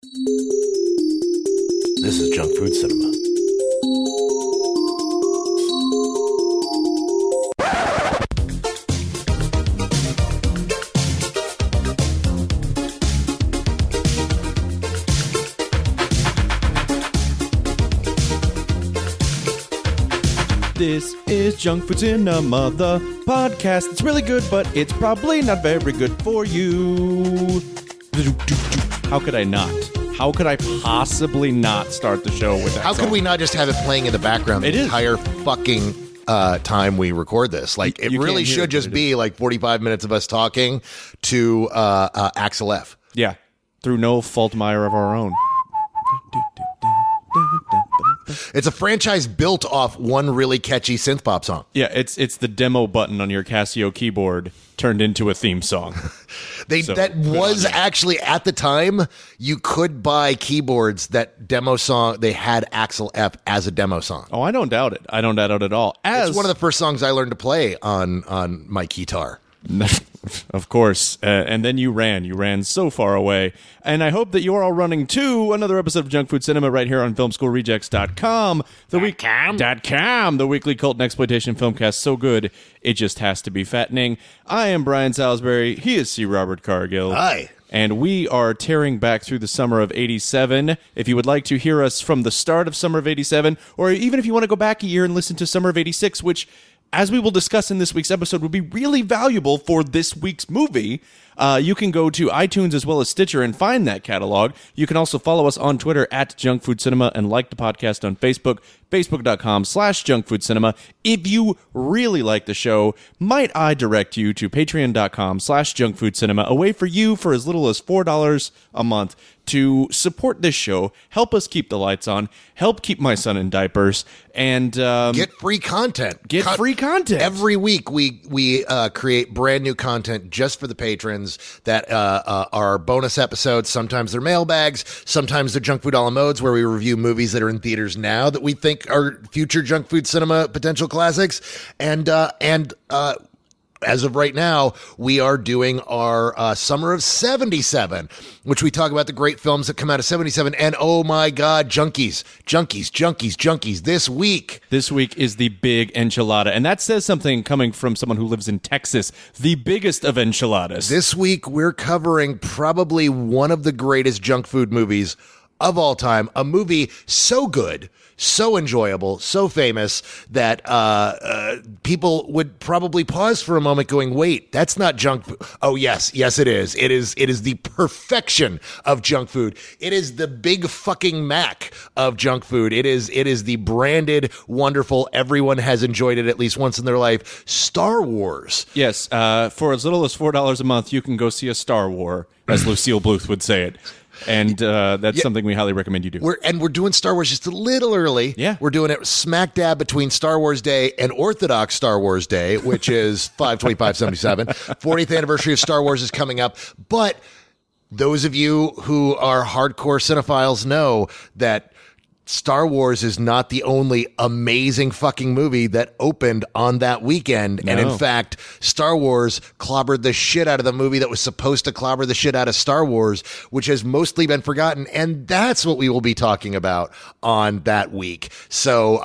This is Junk Food Cinema. This is Junk Food Cinema, the podcast. It's really good, but it's probably not very good for you. How could I not? How could I possibly not start the show with that How song? could we not just have it playing in the background It the is. entire fucking time we record this? Like, it You really can't hear should it, just but it be like 45 minutes of us talking to Axel F. Yeah, through no fault mire of our own. It's a franchise built off one really catchy synth pop song. Yeah, it's the demo button on your Casio keyboard turned into a theme song. That was actually, at the time, you could buy keyboards that demo song. They had Axel F as a demo song. Oh, I don't doubt it. I don't doubt it at all. It's one of the first songs I learned to play on my guitar. Of course. And then you ran so far away. And I hope that you're all running to another episode of Junk Food Cinema right here on FilmSchoolRejects.com. The weekly cult and exploitation filmcast so good, it just has to be fattening. I am Brian Salisbury. He is C. Robert Cargill. Hi. And we are tearing back through the summer of 87. If you would like to hear us from the start of summer of 87, or even if you want to go back a year and listen to summer of 86, which, as we will discuss in this week's episode, would be really valuable for this week's movie, you can go to iTunes as well as Stitcher and find that catalog. You can also follow us on Twitter at Junk Food Cinema and like the podcast on Facebook, facebook.com/junkfoodcinema. If you really like the show, might I direct you to patreon.com/junkfoodcinema, a way for you for as little as $4 a month to support this show, help us keep the lights on, help keep my son in diapers, and Get free content. free content. Every week we create brand new content just for the patrons that are bonus episodes. Sometimes they're mailbags. Sometimes they're Junk Food a la modes, where we review movies that are in theaters now that we think are future Junk Food Cinema potential classics. And as of right now, we are doing our Summer of 77, which we talk about the great films that come out of 77. And oh my God, junkies. This week is the big enchilada. And that says something coming from someone who lives in Texas, the biggest of enchiladas. This week, we're covering probably one of the greatest junk food movies of all time. A movie so good, so enjoyable, so famous that people would probably pause for a moment going, wait, that's not junk food. Oh, yes, it is. It is the perfection of junk food. It is the Big Fucking Mac of junk food. It is the branded, wonderful, everyone has enjoyed it at least once in their life, Star Wars. Yes, for as little as $4 a month, you can go see a Star War, as Lucille Bluth would say it. And that's something we highly recommend you do. We're doing Star Wars just a little early. Yeah. We're doing it smack dab between Star Wars Day and Orthodox Star Wars Day, which is 5/25/77. 40th anniversary of Star Wars is coming up. But those of you who are hardcore cinephiles know that Star Wars is not the only amazing fucking movie that opened on that weekend. No. And in fact, Star Wars clobbered the shit out of the movie that was supposed to clobber the shit out of Star Wars, which has mostly been forgotten. And that's what we will be talking about on that week. So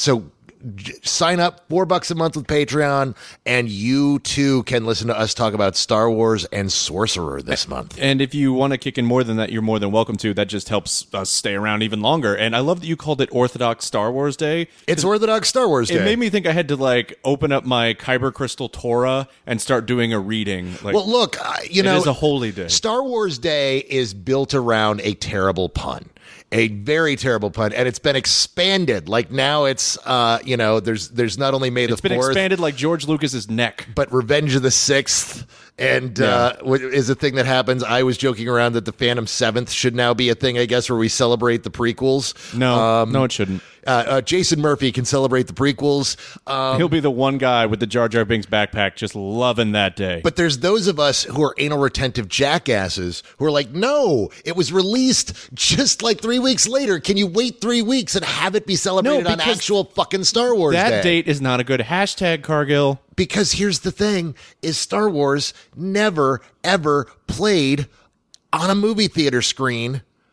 sign up, $4 a month with Patreon, and you too can listen to us talk about Star Wars and Sorcerer this month. And if you want to kick in more than that, you're more than welcome to. That just helps us stay around even longer. And I love that you called it Orthodox Star Wars Day. It's Orthodox Star Wars Day. It made me think I had to open up my Kyber Crystal Torah and start doing a reading. Well, look, it is a holy day. Star Wars Day is built around a terrible pun. A very terrible pun, and it's been expanded. Like now, it's there's not only May the 4th. It's been expanded like George Lucas's neck, but Revenge of the 6th, and is a thing that happens. I was joking around that the Phantom 7th should now be a thing, I guess, where we celebrate the prequels. No, it shouldn't. Jason Murphy can celebrate the prequels. He'll be the one guy with the Jar Jar Binks backpack just loving that day. But there's those of us who are anal retentive jackasses who are like, no, it was released just like 3 weeks later. Can you wait 3 weeks and have it be celebrated on actual fucking Star Wars Day? That date is not a good hashtag, Cargill. Because here's the thing, is Star Wars never, ever played on a movie theater screen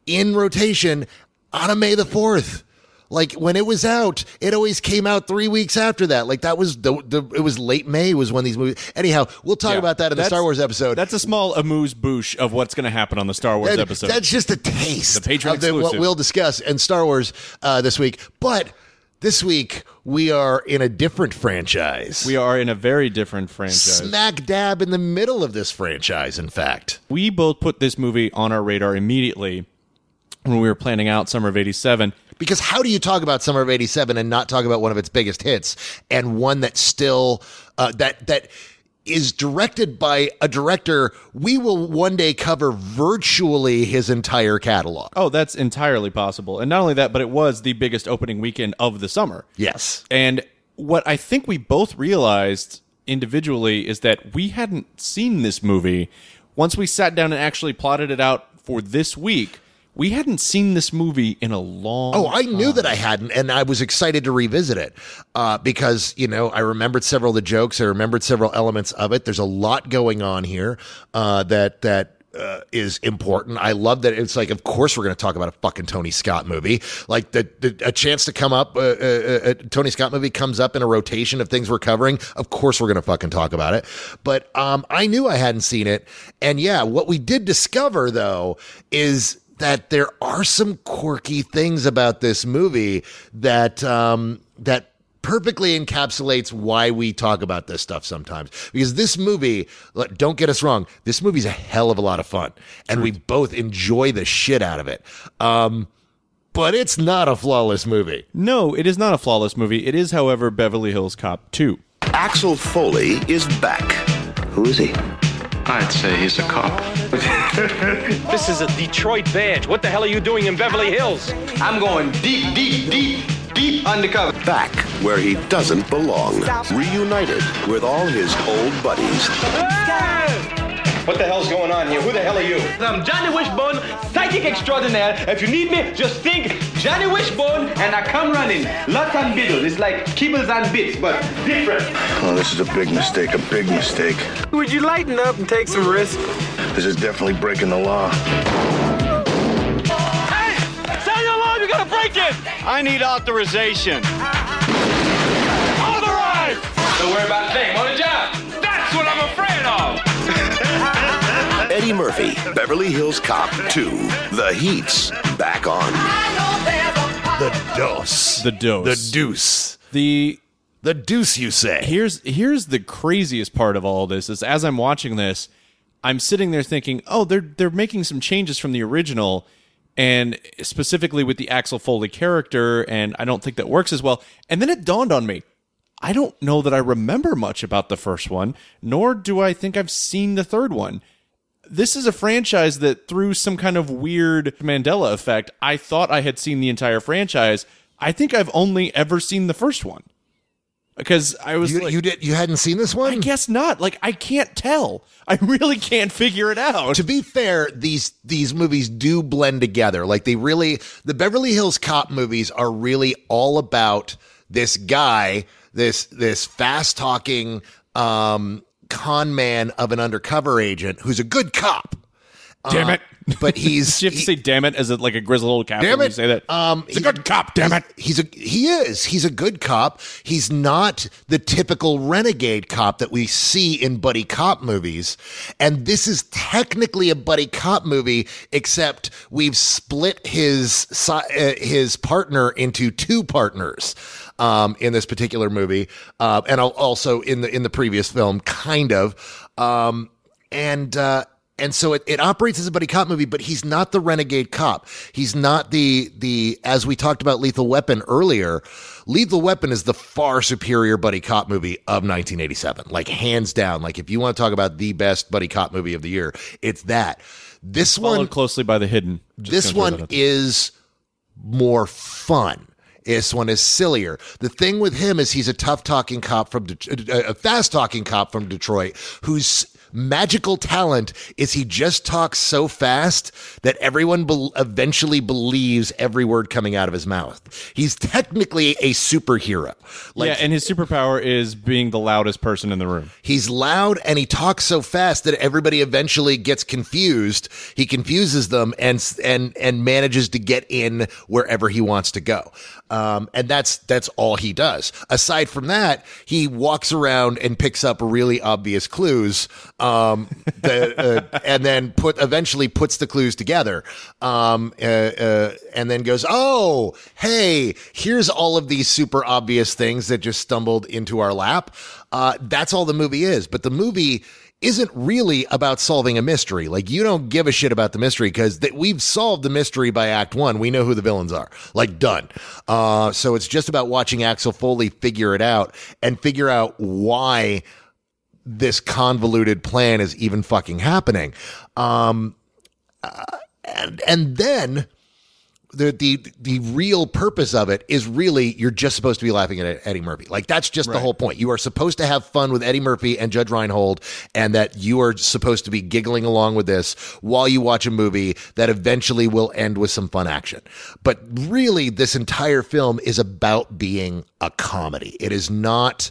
in rotation on a May the 4th. Like when it was out, it always came out 3 weeks after that. Like that was it was late May was when these movies. Anyhow, we'll talk about that in the Star Wars episode. That's a small amuse-bouche of what's going to happen on the Star Wars episode. That's just a taste the Patreon exclusive. What we'll discuss in Star Wars this week. But this week, we are in a different franchise. We are in a very different franchise. Smack dab in the middle of this franchise, in fact. We both put this movie on our radar immediately when we were planning out Summer of 87. Because how do you talk about Summer of 87 and not talk about one of its biggest hits, and one that still that is directed by a director we will one day cover virtually his entire catalog? Oh, that's entirely possible. And not only that, but it was the biggest opening weekend of the summer. Yes. And what I think we both realized individually is that we hadn't seen this movie. Once we sat down and actually plotted it out for this week, we hadn't seen this movie in a long time. Oh, I knew that I hadn't, and I was excited to revisit it because, I remembered several of the jokes. I remembered several elements of it. There's a lot going on here that is important. I love that it's like, of course, we're going to talk about a fucking Tony Scott movie. Like a chance to come up, a Tony Scott movie comes up in a rotation of things we're covering. Of course, we're going to fucking talk about it. But I knew I hadn't seen it. And yeah, what we did discover, though, is that there are some quirky things about this movie that perfectly encapsulates why we talk about this stuff sometimes. Because this movie, don't get us wrong, this movie's a hell of a lot of fun, and we both enjoy the shit out of it. But it's not a flawless movie. No, it is not a flawless movie. It is, however, Beverly Hills Cop 2. Axel Foley is back. Who is he? I'd say he's a cop. This is a Detroit badge. What the hell are you doing in Beverly Hills? I'm going deep undercover. Back where he doesn't belong. Reunited with all his old buddies. Hey! What the hell's going on here? Who the hell are you? I'm Johnny Wishbone, psychic extraordinaire. If you need me, just think Johnny Wishbone, and I come running. Lots and biddles. It's like kibbles and bits, but different. Oh, this is a big mistake, a big mistake. Would you lighten up and take some risk? This is definitely breaking the law. Hey! Say your law, you gotta break it! I need authorization. Authorized! Don't worry about a thing. On the job. That's what I'm afraid of. Eddie Murphy, Beverly Hills Cop 2. The Heat's back on. The dose. The dose. The deuce. The deuce, you say. Here's the craziest part of all this is as I'm watching this, I'm sitting there thinking, oh, they're making some changes from the original, and specifically with the Axel Foley character, and I don't think that works as well. And then it dawned on me, I don't know that I remember much about the first one, nor do I think I've seen the third one. This is a franchise that, through some kind of weird Mandela effect, I thought I had seen the entire franchise. I think I've only ever seen the first one. Because I was you hadn't seen this one? I guess not. Like, I can't tell. I really can't figure it out. To be fair, these movies do blend together. Like the Beverly Hills Cop movies are really all about this guy, this fast talking con man of an undercover agent who's a good cop. Damn it. But he's... Do you have to say damn it as a grizzled old captain damn it. when you say that? He's a good cop, damn it. He's a good cop. He's not the typical renegade cop that we see in buddy cop movies. And this is technically a buddy cop movie, except we've split his partner into two partners in this particular movie. And also in the previous film, kind of. And so it operates as a buddy cop movie, but he's not the renegade cop. He's not the as we talked about Lethal Weapon earlier. Lethal Weapon is the far superior buddy cop movie of 1987, like hands down. Like if you want to talk about the best buddy cop movie of the year, it's that. This Followed one closely by The Hidden. This one is more fun. This one is sillier. The thing with him is he's a tough talking cop a fast talking cop from Detroit who's magical talent is he just talks so fast that everyone eventually believes every word coming out of his mouth. He's technically a superhero. Yeah, and his superpower is being the loudest person in the room. He's loud and he talks so fast that everybody eventually gets confused. He confuses them and manages to get in wherever he wants to go. And that's all he does. Aside from that, he walks around and picks up really obvious clues, and then eventually puts the clues together, and then goes, "Oh, hey, here's all of these super obvious things that just stumbled into our lap." That's all the movie is. But the movie isn't really about solving a mystery. Like, you don't give a shit about the mystery because we've solved the mystery by Act 1. We know who the villains are. Like, done. So it's just about watching Axel Foley figure it out and figure out why this convoluted plan is even fucking happening. And then the real purpose of it is really you're just supposed to be laughing at Eddie Murphy. Like, that's just the whole point. You are supposed to have fun with Eddie Murphy and Judge Reinhold, and that you are supposed to be giggling along with this while you watch a movie that eventually will end with some fun action. But really, this entire film is about being a comedy. It is not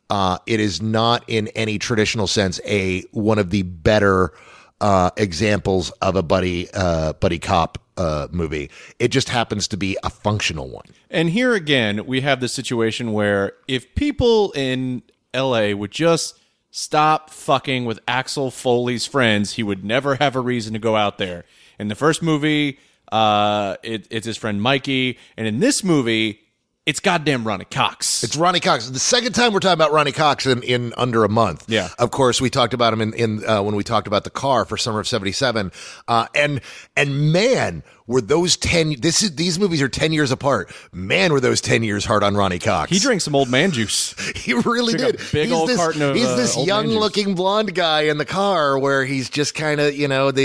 in any traditional sense one of the better examples of a buddy cop movie. It just happens to be a functional one. And here again, we have the situation where if people in LA would just stop fucking with Axel Foley's friends, he would never have a reason to go out there. In the first movie, it's his friend Mikey, and in this movie, it's goddamn Ronny Cox. It's Ronny Cox. The second time we're talking about Ronny Cox in under a month. Yeah. Of course, we talked about him in when we talked about The Car for Summer of '77. And man, were those these movies are 10 years apart. Man, were those 10 years hard on Ronny Cox. He drank some old man juice. He really did. A big old carton of he's this old man juice. young-looking blonde guy in the car where he's just kind of,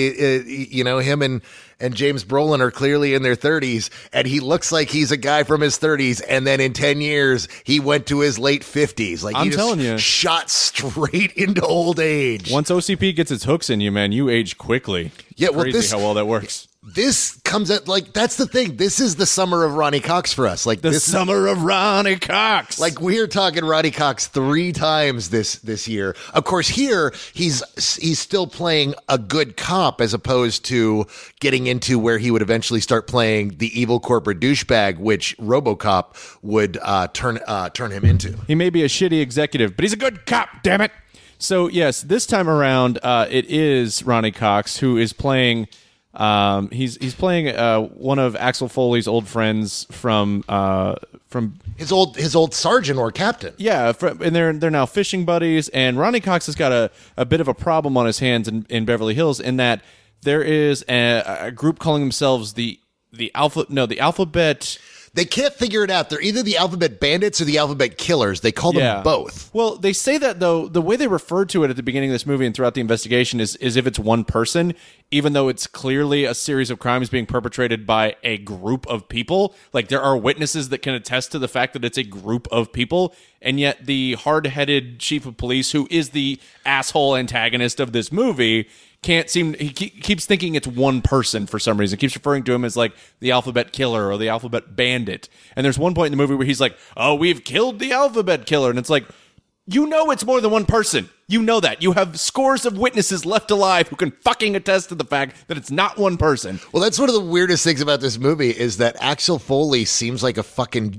him and James Brolin are clearly in their 30s, and he looks like he's a guy from his 30s, and then in 10 years, he went to his late 50s. Like, I'm he just telling you. shot straight into old age. Once OCP gets its hooks in you, man, you age quickly. Yeah, It's well, crazy how well that works. This comes at, like, that's the thing. This is the summer of Ronny Cox for us. Like, The this summer of Ronny Cox. Like, we're talking Ronny Cox 3 times this year. Of course, here he's still playing a good cop as opposed to getting into where he would eventually start playing the evil corporate douchebag, which RoboCop would turn him into. He may be a shitty executive, but he's a good cop, damn it. So, yes, this time around, it is Ronny Cox who is playing... he's playing one of Axel Foley's old friends from his old sergeant or captain. Yeah, and they're now fishing buddies. And Ronny Cox has got a bit of a problem on his hands in Beverly Hills in that there is a group calling themselves the Alphabet. They can't figure it out. They're either the Alphabet Bandits or the Alphabet Killers. They call them both. Well, they say that, though, the way they refer to it at the beginning of this movie and throughout the investigation is if it's one person, even though it's clearly a series of crimes being perpetrated by a group of people. Like, there are witnesses that can attest to the fact that it's a group of people, and yet the hard-headed chief of police, who is the asshole antagonist of this movie... he keeps thinking it's one person for some reason. Keeps referring to him as like the Alphabet Killer or the Alphabet Bandit. And there's one point in the movie where he's like, "Oh, we've killed the Alphabet Killer." And it's like, you know it's more than one person. You know that. You have scores of witnesses left alive who can fucking attest to the fact that it's not one person. Well, that's one of the weirdest things about this movie is that Axel Foley seems like a fucking,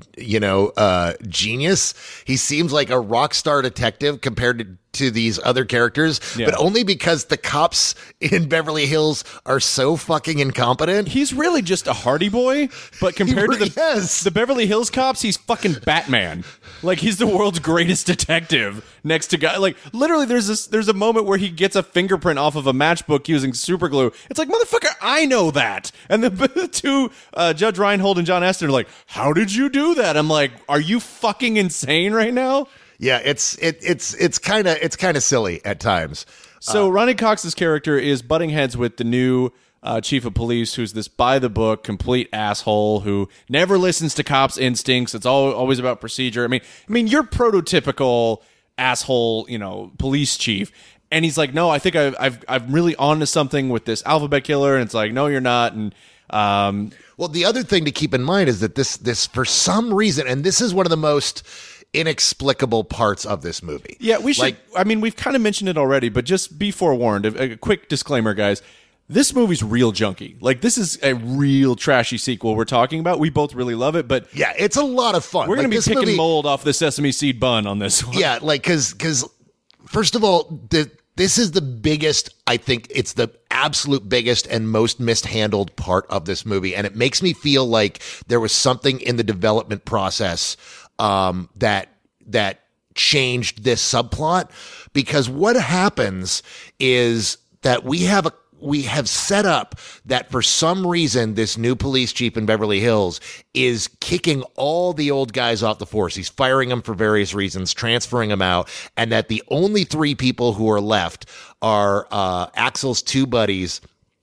genius. He seems like a rock star detective compared to these other characters, but only because the cops in Beverly Hills are so fucking incompetent. He's really just a Hardy Boy, but compared to the Beverly Hills cops, he's fucking Batman. Like, he's the world's greatest detective next to guy. Like, literally, there's a moment where he gets a fingerprint off of a matchbook using super glue. It's like, motherfucker, I know that. And the two, Judge Reinhold and John Aston, are like, "How did you do that?" I'm like, are you fucking insane right now? Yeah, it's kind of silly at times. So Ronny Cox's character is butting heads with the new chief of police, who's this by-the-book, complete asshole who never listens to cops' instincts. It's always about procedure. I mean, you're prototypical asshole, police chief. And he's like, no, I think I'm really onto something with this alphabet killer. And it's like, no, you're not. And well, the other thing to keep in mind is that this for some reason, and this is one of the most inexplicable parts of this movie. Yeah, we should. I mean, we've kind of mentioned it already, but just be forewarned. A quick disclaimer, guys. This movie's real junky. Like, this is a real trashy sequel we're talking about. We both really love it, but yeah, it's a lot of fun. We're going to be picking mold off the sesame seed bun on this one. Yeah, like because first of all, this is the biggest. I think it's the absolute biggest and most mishandled part of this movie, and it makes me feel like there was something in the development process that changed this subplot. Because what happens is that we have set up that for some reason, this new police chief in Beverly Hills is kicking all the old guys off the force. He's firing them for various reasons, transferring them out, and that the only three people who are left are Axel's two buddies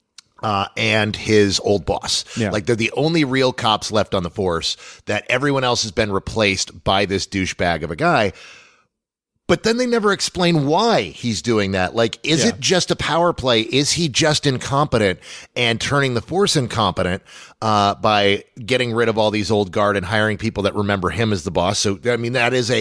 and his old boss. Yeah. Like, they're the only real cops left on the force, that everyone else has been replaced by this douchebag of a guy. But then they never explain why he's doing that. Like, is it just a power play? Is he just incompetent and turning the force incompetent by getting rid of all these old guard and hiring people that remember him as the boss? So, I mean, that is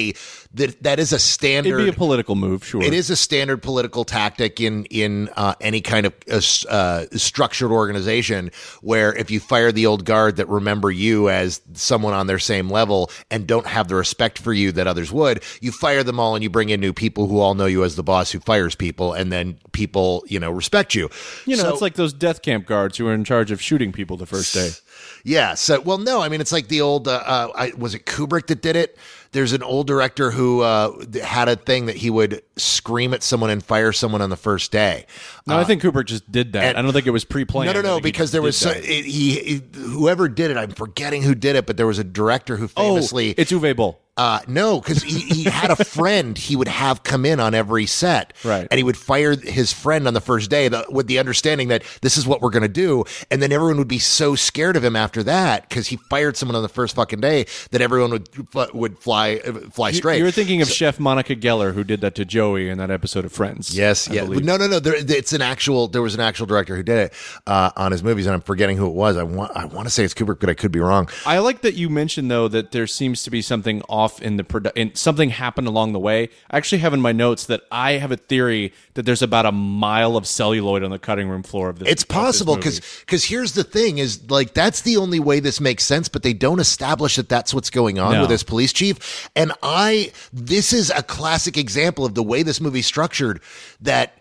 that is a standard. It'd be a political move, sure. It is a standard political tactic in any kind of structured organization, where if you fire the old guard that remember you as someone on their same level and don't have the respect for you that others would, you fire them all and you bring in new people who all know you as the boss who fires people, and then people, respect you. It's like those death camp guards who are in charge of shooting people the first day. Yeah. So, well, no, I mean, it's like the old, was it Kubrick that did it? There's an old director who had a thing that he would scream at someone and fire someone on the first day. No, I think Kubrick just did that. I don't think it was pre-planned. No, because there was whoever did it. I'm forgetting who did it, but there was a director who famously. It's Uwe Boll. No, because he had a friend he would have come in on every set. Right. And he would fire his friend on the first day with the understanding that this is what we're going to do. And then everyone would be so scared of him after that, because he fired someone on the first fucking day, that everyone would fly straight. You're thinking of Chef Monica Geller, who did that to Joey in that episode of Friends. Yes. I Yeah. believe. No. There was an actual director who did it on his movies, and I'm forgetting who it was. I want to say it's Kubrick, but I could be wrong. I like that you mentioned, though, that there seems to be something off in the something happened along the way. I actually have in my notes that I have a theory that there's about a mile of celluloid on the cutting room floor of this. It's possible, because here's the thing is, like, that's the only way this makes sense, but they don't establish that that's what's going on with this police chief. And this is a classic example of the way this movie's structured, that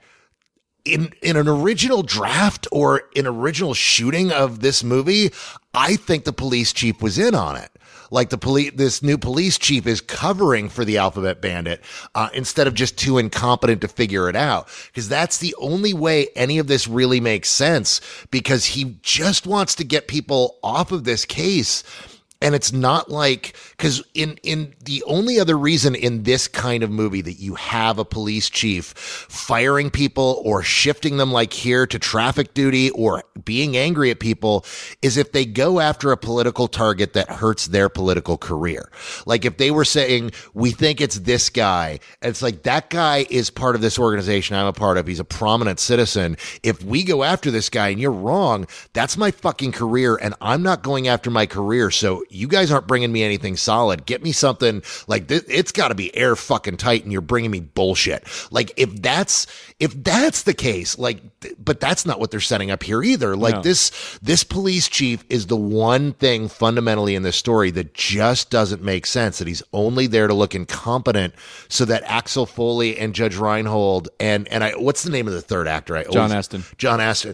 in an original draft or an original shooting of this movie, I think the police chief was in on it. Like, this new police chief is covering for the Alphabet Bandit instead of just too incompetent to figure it out. Because that's the only way any of this really makes sense, because he just wants to get people off of this case. And it's not like, because in the only other reason in this kind of movie that you have a police chief firing people or shifting them, like here, to traffic duty or being angry at people, is if they go after a political target that hurts their political career. Like, if they were saying, we think it's this guy, it's like, that guy is part of this organization I'm a part of. He's a prominent citizen. If we go after this guy and you're wrong, that's my fucking career, and I'm not going after my career. So you guys aren't bringing me anything solid. Get me something like this. It's got to be air fucking tight, and you're bringing me bullshit. Like, if that's the case, like, but that's not what they're setting up here either. Like, No. this police chief is the one thing fundamentally in this story that just doesn't make sense, that he's only there to look incompetent so that Axel Foley and Judge Reinhold and what's the name of the third actor? John Astin. John Astin.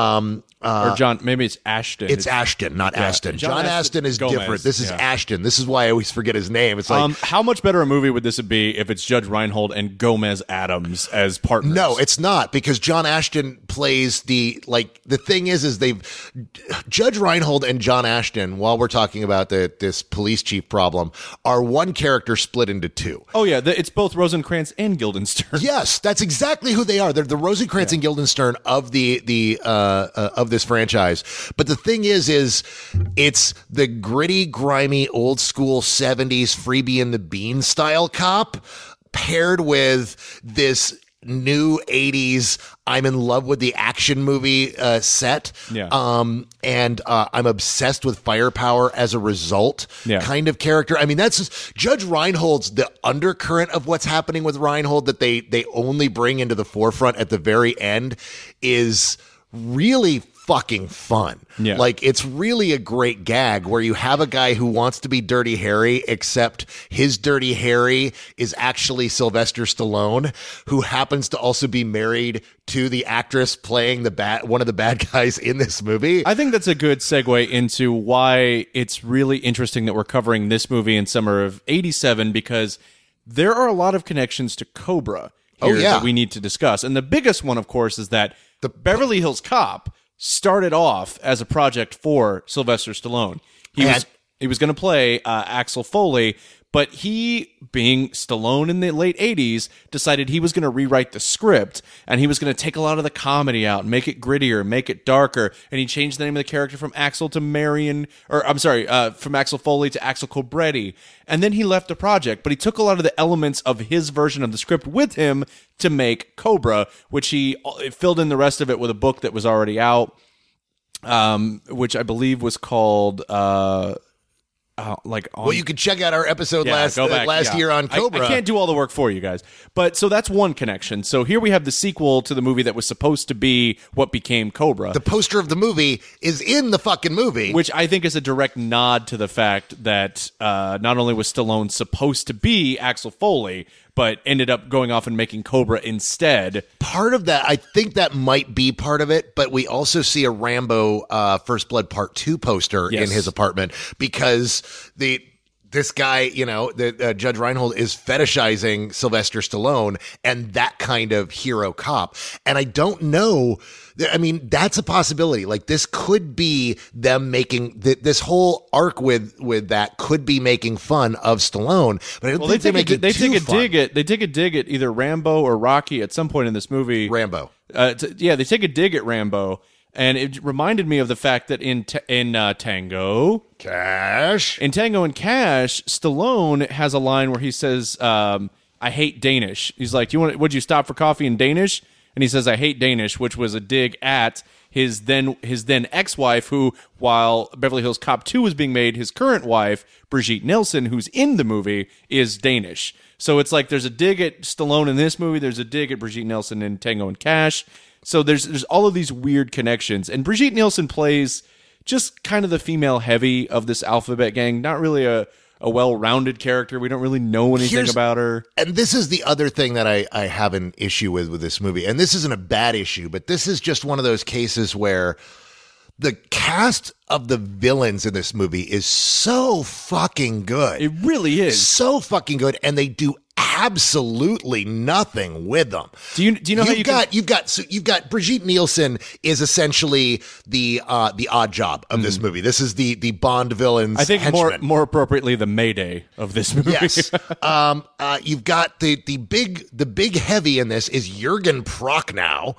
Or John, maybe it's Ashton. It's Ashton, not Astin. John Astin is Gomez, different. This is yeah. Ashton. This is why I always forget his name. It's like, how much better a movie would this be if it's Judge Reinhold and Gomez Adams as partners? no, it's not, because John Ashton plays the thing is they've Judge Reinhold and John Ashton, while we're talking about this police chief problem, are one character split into two. Oh yeah, it's both Rosencrantz and Guildenstern. Yes, that's exactly who they are. They're the Rosencrantz and Guildenstern of of this franchise. But the thing is it's the gritty, grimy, old school 70s Freebie and the Bean style cop paired with this new 80s I'm in love with the action movie set. Yeah. And I'm obsessed with Firepower as a result kind of character. I mean, that's just, Judge Reinhold's the undercurrent of what's happening with Reinhold that they only bring into the forefront at the very end is really fucking fun. Yeah. Like, it's really a great gag where you have a guy who wants to be Dirty Harry, except his Dirty Harry is actually Sylvester Stallone, who happens to also be married to the actress playing one of the bad guys in this movie. I think that's a good segue into why it's really interesting that we're covering this movie in summer of 87, because there are a lot of connections to Cobra here that we need to discuss. And the biggest one, of course, is that the Beverly Hills Cop started off as a project for Sylvester Stallone. He was going to play Axel Foley, but he, being Stallone in the late 80s, decided he was going to rewrite the script, and he was going to take a lot of the comedy out and make it grittier, make it darker, and he changed the name of the character from Axel to from Axel Foley to Axel Cobretti, and then he left the project, but he took a lot of the elements of his version of the script with him to make Cobra, which he filled in the rest of it with a book that was already out, which I believe was called... well, you could check out our episode last year on Cobra. I can't do all the work for you guys. But so that's one connection. So here we have the sequel to the movie that was supposed to be what became Cobra. The poster of the movie is in the fucking movie. Which I think is a direct nod to the fact that not only was Stallone supposed to be Axel Foley, but ended up going off and making Cobra instead. Part of that, I think that might be part of it, but we also see a Rambo First Blood Part 2 poster in his apartment because this guy, Judge Reinhold is fetishizing Sylvester Stallone and that kind of hero cop. And I don't know... I mean, that's a possibility. Like, this could be them making this whole arc with that could be making fun of Stallone. But I don't think they take a dig at either Rambo or Rocky at some point in this movie. Rambo. They take a dig at Rambo, and it reminded me of the fact that in Tango Cash, Stallone has a line where he says, "I hate Danish." He's like, "Would you stop for coffee in Danish?" And he says, "I hate Danish," which was a dig at his then ex-wife, who, while Beverly Hills Cop 2 was being made, his current wife, Brigitte Nielsen, who's in the movie, is Danish. So it's like there's a dig at Stallone in this movie, there's a dig at Brigitte Nielsen in Tango and Cash. So there's all of these weird connections. And Brigitte Nielsen plays just kind of the female heavy of this alphabet gang, not really a well-rounded character. We don't really know anything about her. And this is the other thing that I have an issue with this movie. And this isn't a bad issue, but this is just one of those cases where the cast of the villains in this movie is so fucking good. It really is. So fucking good. And they do absolutely nothing with them. Do you know you've got Brigitte Nielsen is essentially the odd job of this movie. This is the Bond villain's I think henchman. more appropriately the Mayday of this movie. Yes. You've got the big heavy in this is Jürgen Prochnow.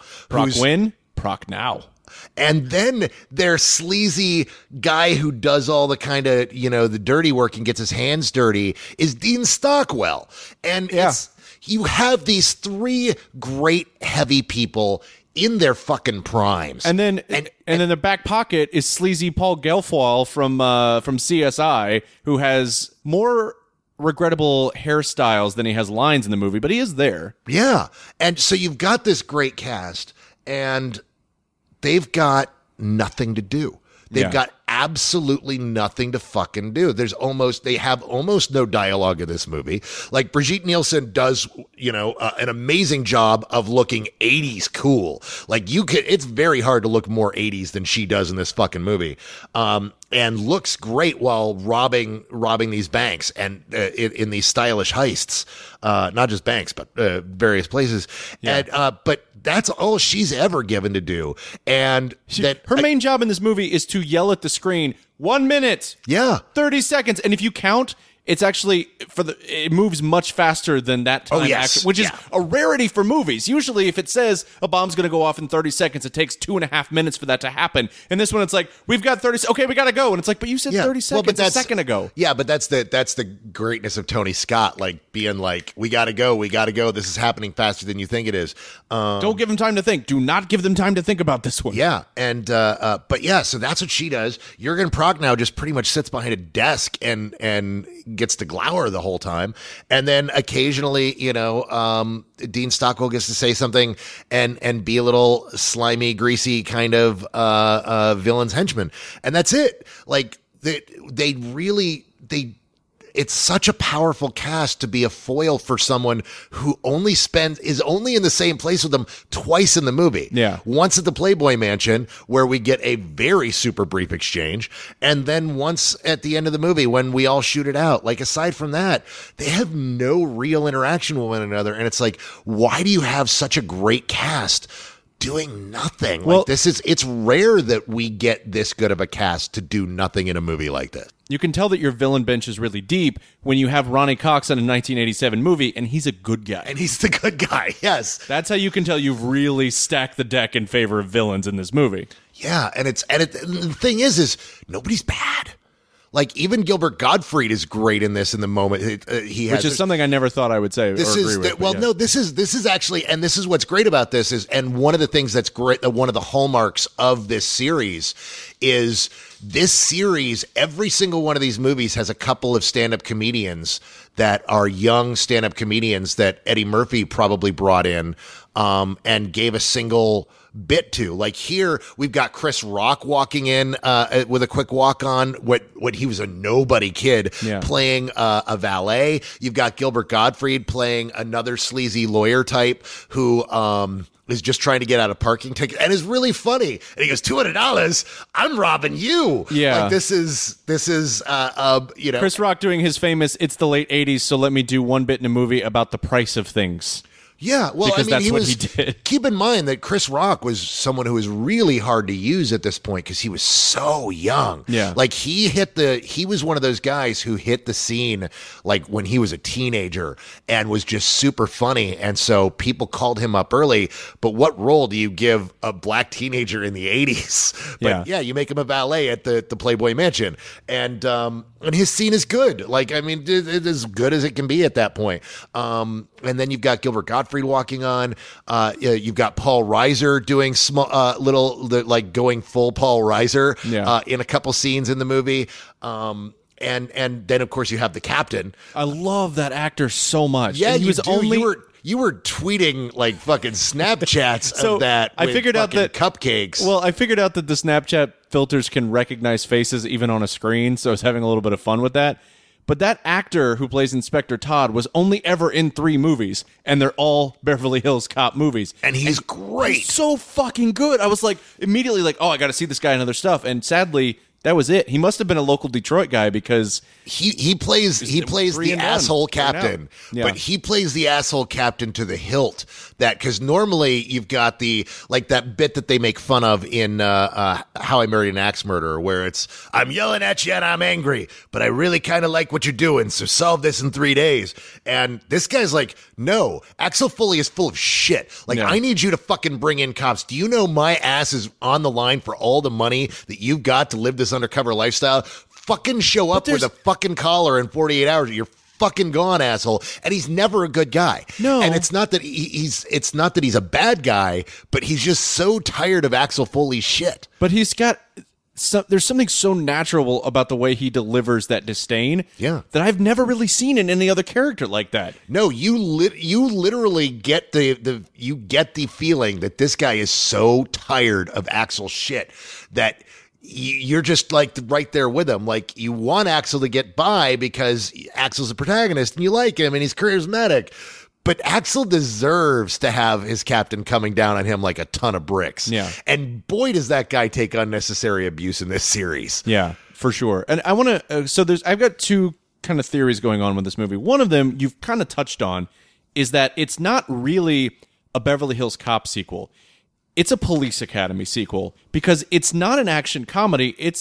Prochnow. And then their sleazy guy who does all the kind of, the dirty work and gets his hands dirty is Dean Stockwell. And you have these three great heavy people in their fucking primes. And then in the back pocket is sleazy Paul Gelfoyle from CSI, who has more regrettable hairstyles than he has lines in the movie, but he is there. Yeah. And so you've got this great cast, and they've got nothing to do. They've got absolutely nothing to fucking do. They have almost no dialogue in this movie. Like, Brigitte Nielsen does, an amazing job of looking 80s cool. Like, it's very hard to look more 80s than she does in this fucking movie. And looks great while robbing these banks and in these stylish heists, not just banks, but various places. Yeah. And, but that's all she's ever given to do. And her main job in this movie is to yell at the screen, 1 minute, 30 seconds. And if you count it's actually it moves much faster than that time action, which is a rarity for movies. Usually, if it says a bomb's going to go off in 30 seconds, it takes 2.5 minutes for that to happen. And this one, it's like, we've got 30. Okay, we got to go. And it's like, but you said 30 seconds a second ago. Yeah, but that's the greatness of Tony Scott, like being like, we got to go. This is happening faster than you think it is. Don't give them time to think. Do not give them time to think about this one. Yeah, and but yeah, so that's what she does. Jurgen Prochnow just pretty much sits behind a desk and gets to glower the whole time, and then occasionally, Dean Stockwell gets to say something and be a little slimy, greasy kind of villain's henchman, and that's it. Like they really. It's such a powerful cast to be a foil for someone who is only in the same place with them twice in the movie. Yeah. Once at the Playboy Mansion, where we get a very super brief exchange, and then once at the end of the movie when we all shoot it out. Like, aside from that, they have no real interaction with one another. And it's like, why do you have such a great cast doing nothing? Well, like, it's rare that we get this good of a cast to do nothing in a movie like this. You can tell that your villain bench is really deep when you have Ronnie Cox in a 1987 movie, and he's a good guy. And he's the good guy, yes. That's how you can tell you've really stacked the deck in favor of villains in this movie. Yeah, and the thing is nobody's bad. Like, even Gilbert Gottfried is great in this in the moment. Which is something I never thought I would say this or is agree with. Well, no, this is actually, and this is what's great about this is, and one of the things that's great, one of the hallmarks of this series is this series, every single one of these movies has a couple of stand-up comedians that are young stand-up comedians that Eddie Murphy probably brought in and gave a single bit to. Like, here we've got Chris Rock walking in with a quick walk on what he was a nobody kid playing a valet. You've got Gilbert Gottfried playing another sleazy lawyer type who is just trying to get out a parking ticket and is really funny. And he goes, $200, I'm robbing you. Yeah. Like, this is Chris Rock doing his famous, it's the late 80s, so let me do one bit in a movie about the price of things. Yeah, well, because that's what he did. Keep in mind that Chris Rock was someone who was really hard to use at this point because he was so young. Yeah, like he was one of those guys who hit the scene like when he was a teenager and was just super funny, and so people called him up early. But what role do you give a black teenager in the 80s? But yeah, you make him a valet at the Playboy Mansion, and his scene is good. Like, I mean, it is as good as it can be at that point. And then you've got Gilbert Gottfried walking on. You've got Paul Reiser doing going full Paul Reiser in a couple scenes in the movie. And then of course you have the captain. I love that actor so much. Yeah, and he was only. You were tweeting like fucking Snapchats of that. I figured out that cupcakes. Well, I figured out that the Snapchat filters can recognize faces even on a screen, so I was having a little bit of fun with that. But that actor who plays Inspector Todd was only ever in 3 movies, and they're all Beverly Hills Cop movies. And he's great. He's so fucking good. I was like, immediately like, oh, I got to see this guy in other stuff. And sadly, that was it. He must have been a local Detroit guy because he plays the asshole captain, but he plays the asshole captain to the hilt. Because normally you've got that bit that they make fun of in How I Married an Axe Murderer, where it's, I'm yelling at you and I'm angry, but I really kind of like what you're doing, so solve this in 3 days. And this guy's like, no, Axel Foley is full of shit. Like, I need you to fucking bring in cops. Do you know my ass is on the line for all the money that you've got to live this undercover lifestyle? Fucking show up with a fucking collar in 48 hours. You're fucking gone, asshole. And he's never a good guy. No. And it's not that he's a bad guy, but he's just so tired of Axel Foley's shit. But he's got there's something so natural about the way he delivers that disdain that I've never really seen in any other character like that. No, you literally get the feeling that this guy is so tired of Axel's shit that you're just like right there with him. Like, you want Axel to get by because Axel's a protagonist and you like him and he's charismatic. But Axel deserves to have his captain coming down on him like a ton of bricks. Yeah. And boy, does that guy take unnecessary abuse in this series. Yeah, for sure. And I want to, I've got 2 kind of theories going on with this movie. One of them you've kind of touched on is that it's not really a Beverly Hills Cop sequel. It's a Police Academy sequel because it's not an action comedy. It's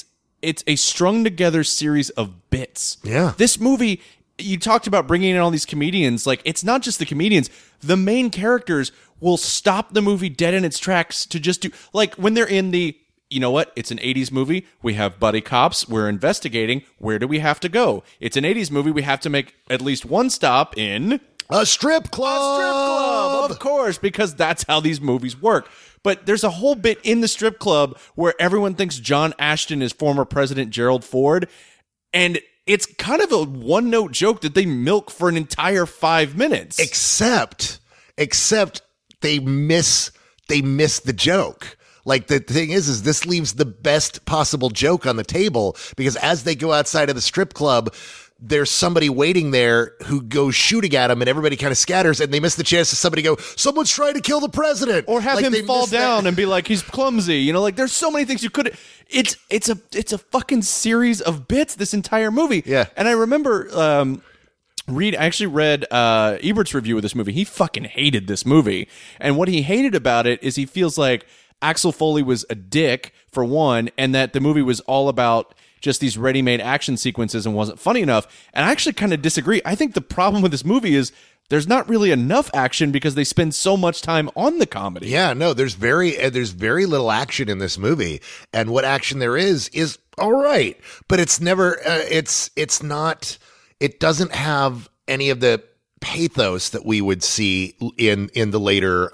it's a strung together series of bits. Yeah. This movie, you talked about bringing in all these comedians. Like, it's not just the comedians. The main characters will stop the movie dead in its tracks to just do, like, when they're in the, you know what? It's an 80s movie. We have buddy cops. We're investigating. Where do we have to go? It's an 80s movie. We have to make at least one stop in A strip club. of course, because that's how these movies work. But there's a whole bit in the strip club where everyone thinks John Ashton is former President Gerald Ford, and it's kind of a one-note joke that they milk for an entire 5 minutes. Except they miss the joke. Like, the thing is this leaves the best possible joke on the table, because as they go outside of the strip club, there's somebody waiting there who goes shooting at him, and everybody kind of scatters, and they miss the chance to somebody go, someone's trying to kill the president, or have like, him fall down and be like, he's clumsy. You know, like, there's so many things you could. It's a fucking series of bits, this entire movie. Yeah. And I remember I actually read Ebert's review of this movie. He fucking hated this movie, and what he hated about it is he feels like Axel Foley was a dick, for one, and that the movie was all about just these ready-made action sequences and wasn't funny enough. And I actually kind of disagree. I think the problem with this movie is there's not really enough action because they spend so much time on the comedy. Yeah, no, there's very little action in this movie, and what action there is all right, but it's never it's not. It doesn't have any of the pathos that we would see in the later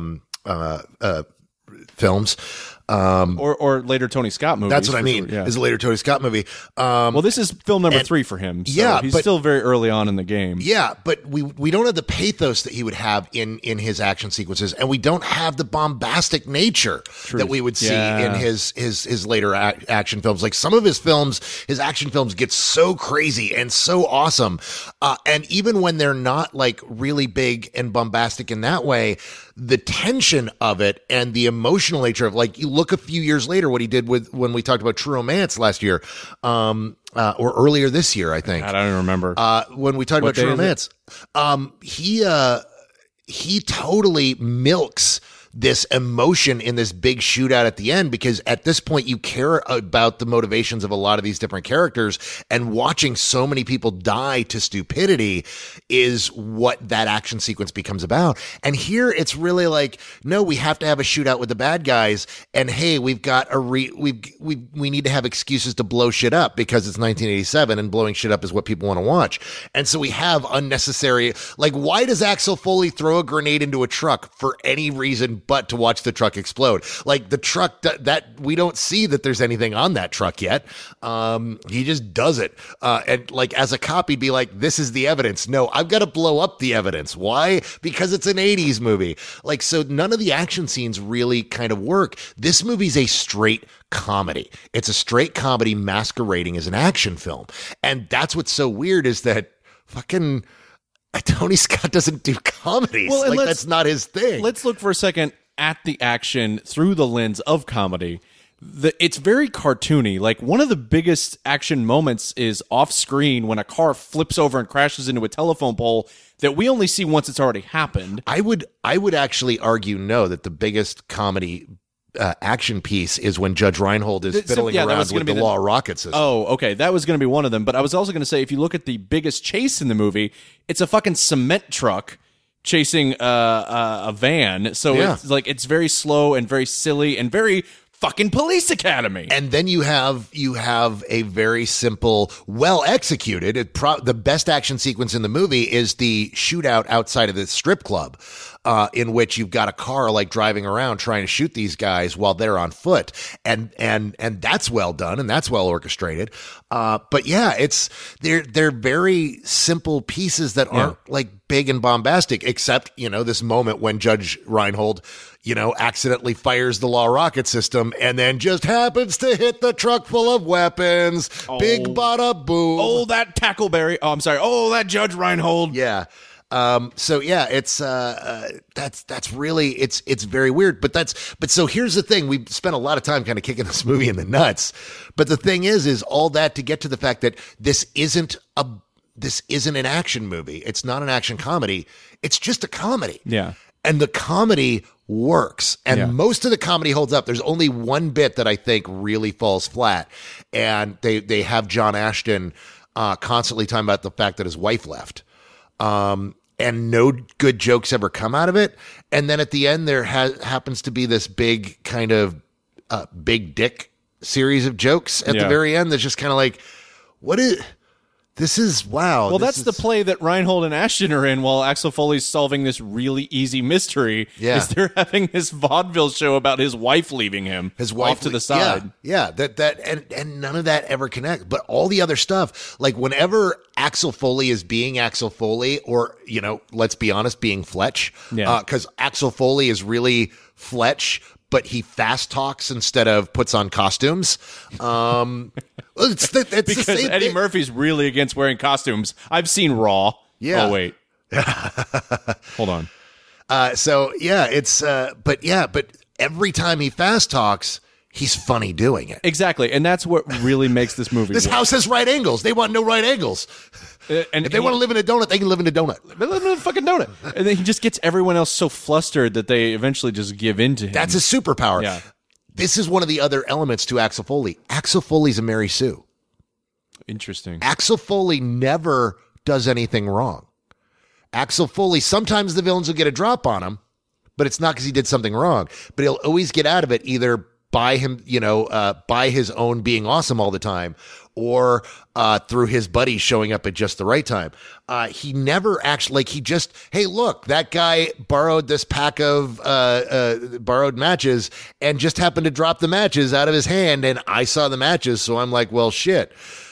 films. Or later Tony Scott movies. That's what I mean. Sure, yeah. Is a later Tony Scott movie. Well, this is film number 3 for him. So yeah, he's but still very early on in the game. Yeah, but we don't have the pathos that he would have in his action sequences, and we don't have the bombastic nature that we would see in his later action films. Like, some of his action films get so crazy and so awesome, and even when they're not like really big and bombastic in that way, the tension of it and the emotional nature of, like, you look a few years later what he did when we talked about True Romance last year, or earlier this year, I think. I don't remember. When we talked about True Romance, he totally milks this emotion in this big shootout at the end, because at this point you care about the motivations of a lot of these different characters, and watching so many people die to stupidity is what that action sequence becomes about. And here it's really like, no, we have to have a shootout with the bad guys, and hey, we've got we need to have excuses to blow shit up because it's 1987 and blowing shit up is what people want to watch. And so we have unnecessary, like, why does Axel Foley throw a grenade into a truck for any reason but to watch the truck explode? Like, the truck that we don't see that there's anything on that truck yet. He just does it. And like, as a cop, he'd be like, this is the evidence. No, I've got to blow up the evidence. Why? Because it's an 80s movie. Like, so none of the action scenes really kind of work. This movie's a straight comedy. It's a straight comedy masquerading as an action film. And that's what's so weird, is that fucking Tony Scott doesn't do comedies. Well, like, that's not his thing. Let's look for a second at the action through the lens of comedy. It's very cartoony. Like, one of the biggest action moments is off screen when a car flips over and crashes into a telephone pole that we only see once it's already happened. I would actually argue that the biggest comedy action piece is when Judge Reinhold is fiddling around with the law rocket system. Oh, okay. That was going to be one of them. But I was also going to say, if you look at the biggest chase in the movie, it's a fucking cement truck chasing a van. So it's like, it's very slow and very silly and very fucking Police Academy. And then you have a very simple, well executed. The best action sequence in the movie is the shootout outside of the strip club, in which you've got a car like driving around trying to shoot these guys while they're on foot, and that's well done and that's well orchestrated. But yeah, they're very simple pieces that aren't like big and bombastic, except, this moment when Judge Reinhold, accidentally fires the law rocket system and then just happens to hit the truck full of weapons. Big bada boom. Oh, that Tackleberry. Oh, I'm sorry. Oh, that Judge Reinhold. Yeah. So yeah, it's that's really, it's very weird, but so here's the thing. We've spent a lot of time kind of kicking this movie in the nuts, but the thing is all that to get to the fact that this isn't an action movie. It's not an action comedy. It's just a comedy. Yeah. And the comedy works. And Yeah. most of the comedy holds up. There's only one bit that I think really falls flat. And they have John Ashton constantly talking about the fact that his wife left. And no good jokes ever come out of it. And then at the end, there happens to be this big kind of big dick series of jokes at the very end that's just kind of like, this is wow. Well, that's the play that Reinhold and Ashton are in while Axel Foley's solving this really easy mystery. Yeah. Is they're having this vaudeville show about his wife leaving him. His wife off to the side. Yeah. And none of that ever connects. But all the other stuff, like whenever Axel Foley is being Axel Foley, or, let's be honest, being Fletch. Yeah. Because Axel Foley is really Fletch, but he fast talks instead of puts on costumes. It's Because the same Eddie thing. Murphy's really against wearing costumes. I've seen Raw. Yeah. Oh, wait. Hold on. But every time he fast talks, he's funny doing it. Exactly. And that's what really makes this movie This work. house has right angles. They want no right angles. And If they want to live in a donut, they can live in a donut. They live in a fucking donut. And then he just gets everyone else so flustered that they eventually just give in to him. That's his superpower. Yeah. This is one of the other elements to Axel Foley. Axel Foley's a Mary Sue. Interesting. Axel Foley never does anything wrong. Axel Foley, sometimes the villains will get a drop on him, but it's not because he did something wrong. But he'll always get out of it either by him, by his own being awesome all the time, or through his buddies showing up at just the right time. He never actually, hey, look, that guy borrowed this pack of borrowed matches and just happened to drop the matches out of his hand, and I saw the matches, so I'm like, well, shit.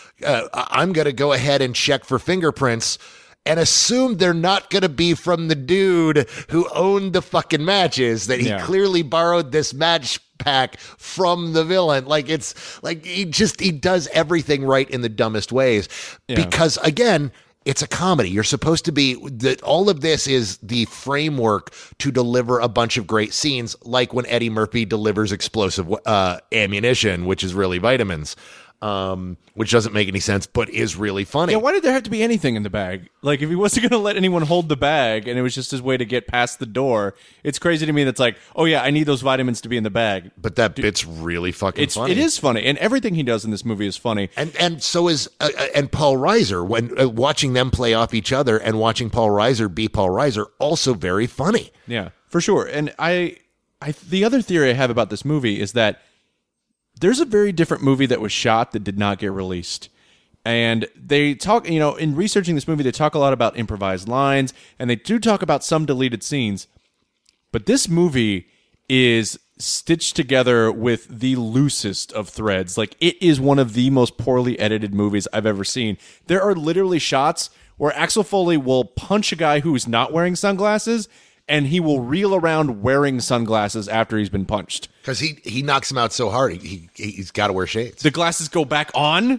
I'm going to go ahead and check for fingerprints and assume they're not going to be from the dude who owned the fucking matches, that he clearly borrowed this match pack from the villain. Like, it's like he does everything right in the dumbest ways. Because again, it's a comedy. You're supposed to be that. All of this is the framework to deliver a bunch of great scenes, like when Eddie Murphy delivers explosive ammunition, which is really vitamins. Which doesn't make any sense, but is really funny. Yeah, why did there have to be anything in the bag? Like, if he wasn't going to let anyone hold the bag and it was just his way to get past the door, it's crazy to me that's like, oh yeah, I need those vitamins to be in the bag. But that bit's really fucking funny. It is funny, and everything he does in this movie is funny. And so is and Paul Reiser, when watching them play off each other and watching Paul Reiser be Paul Reiser, also very funny. Yeah, for sure. And I the other theory I have about this movie is that there's a very different movie that was shot that did not get released. And they talk, in researching this movie, they talk a lot about improvised lines, and they do talk about some deleted scenes. But this movie is stitched together with the loosest of threads. Like, it is one of the most poorly edited movies I've ever seen. There are literally shots where Axel Foley will punch a guy who's not wearing sunglasses, and he will reel around wearing sunglasses after he's been punched. Because he knocks him out so hard, he's got to wear shades. The glasses go back on.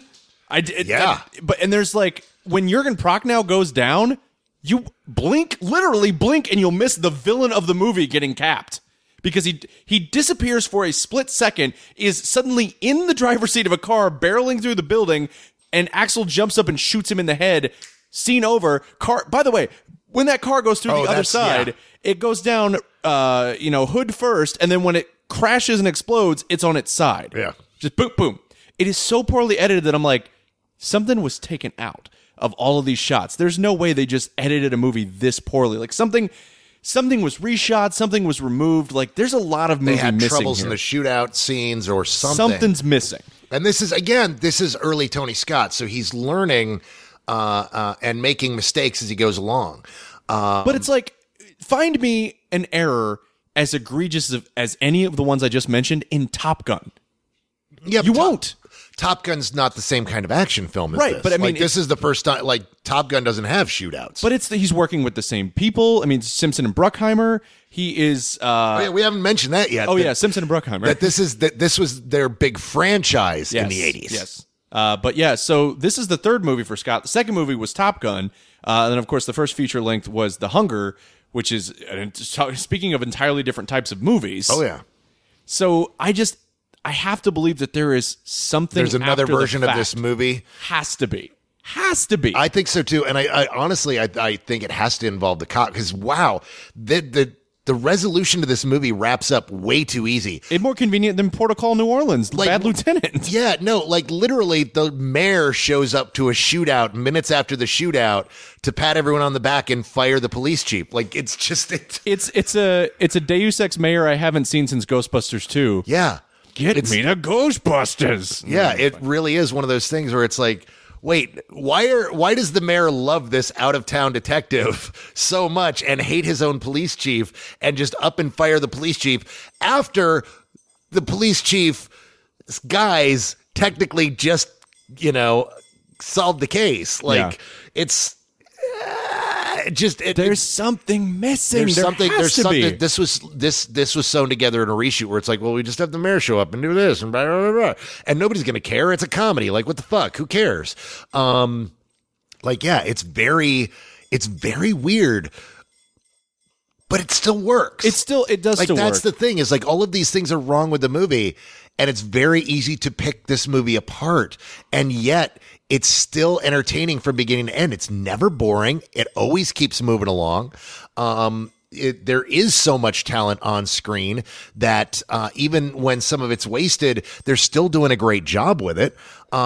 And there's like, when Jürgen Prochnow goes down, you literally blink, and you'll miss the villain of the movie getting capped. Because he disappears for a split second, is suddenly in the driver's seat of a car barreling through the building, and Axel jumps up and shoots him in the head. Scene over. Car. By the way, when that car goes through the other side, it goes down, hood first, and then when it crashes and explodes, it's on its side. Yeah. Just boom, boom. It is so poorly edited that I'm like, something was taken out of all of these shots. There's no way they just edited a movie this poorly. Like, something was reshot, something was removed. Like, there's a lot of movie missing. They had troubles here. in the shootout scenes or something. Something's missing. And this is early Tony Scott, so he's learning and making mistakes as he goes along. But it's like, find me an error as egregious as any of the ones I just mentioned in Top Gun. Yeah, you won't. Top Gun's not the same kind of action film as right, this. But I mean, this is the first time. Like, Top Gun doesn't have shootouts. But he's working with the same people. I mean, Simpson and Bruckheimer. He is. We haven't mentioned that yet. Simpson and Bruckheimer. This was their big franchise in the 80s. Yes. But yeah, so this is the third movie for Scott. The second movie was Top Gun. And then, of course, the first feature length was The Hunger, which is, speaking of entirely different types of movies. Oh, yeah. So I have to believe that there is something. There's another after the version of fact. this movie. Has to be. I think so too, and I honestly, I think it has to involve the cop, because wow, the the resolution to this movie wraps up way too easy. It's more convenient than Protocol New Orleans, Like, Bad Lieutenant. Yeah, no, like literally the mayor shows up to a shootout minutes after the shootout to pat everyone on the back and fire the police chief. Like, it's just... It's a Deus Ex mayor I haven't seen since Ghostbusters 2. Yeah. Get me to Ghostbusters. Yeah, it really is one of those things where it's like, wait, why does the mayor love this out-of-town detective so much and hate his own police chief and just up and fire the police chief after the police chief's guys technically just, solved the case? Like, it's... there's something missing. There's something. Be. This was sewn together in a reshoot where it's like, well, we just have the mayor show up and do this and blah, blah, blah, blah. And nobody's gonna care. It's a comedy. Like, what the fuck? Who cares? It's very weird, but it still works. It does. Like, still that's work. the thing is like all of these things are wrong with the movie, and it's very easy to pick this movie apart, and yet it's still entertaining from beginning to end. It's never boring. It always keeps moving along. There is so much talent on screen that even when some of it's wasted, they're still doing a great job with it.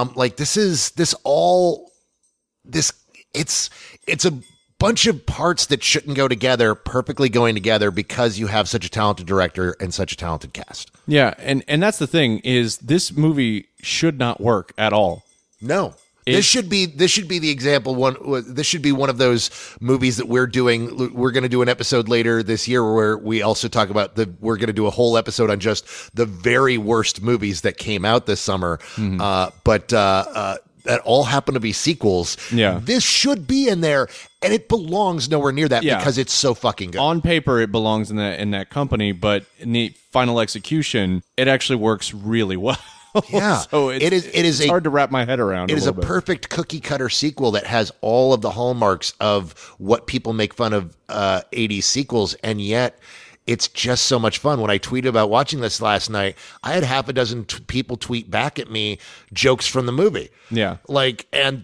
It's a bunch of parts that shouldn't go together perfectly going together because you have such a talented director and such a talented cast. Yeah, and that's the thing is this movie should not work at all. No. This should be the example one. This should be one of those movies that we're doing. We're going to do an episode later this year where we also talk about we're going to do a whole episode on just the very worst movies that came out this summer. But that all happen to be sequels. Yeah. This should be in there, and it belongs nowhere near that because it's so fucking good. On paper, it belongs in that company, but in the final execution, it actually works really well. Yeah, so it's hard to wrap my head around. It is a perfect cookie cutter sequel that has all of the hallmarks of what people make fun of 80s sequels, and yet it's just so much fun. When I tweeted about watching this last night, I had half a dozen people tweet back at me jokes from the movie. Yeah, and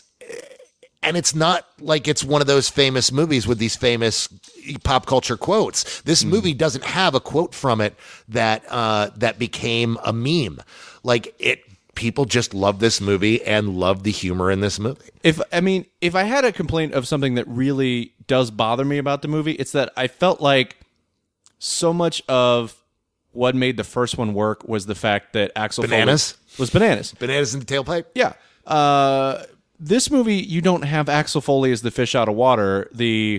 it's not like it's one of those famous movies with these famous pop culture quotes. This movie doesn't have a quote from it that became a meme. People just love this movie and love the humor in this movie. If I had a complaint of something that really does bother me about the movie, it's that I felt like so much of what made the first one work was the fact that Axel Bananas Foley was bananas. Bananas in the tailpipe? Yeah. This movie, you don't have Axel Foley as the fish out of water. The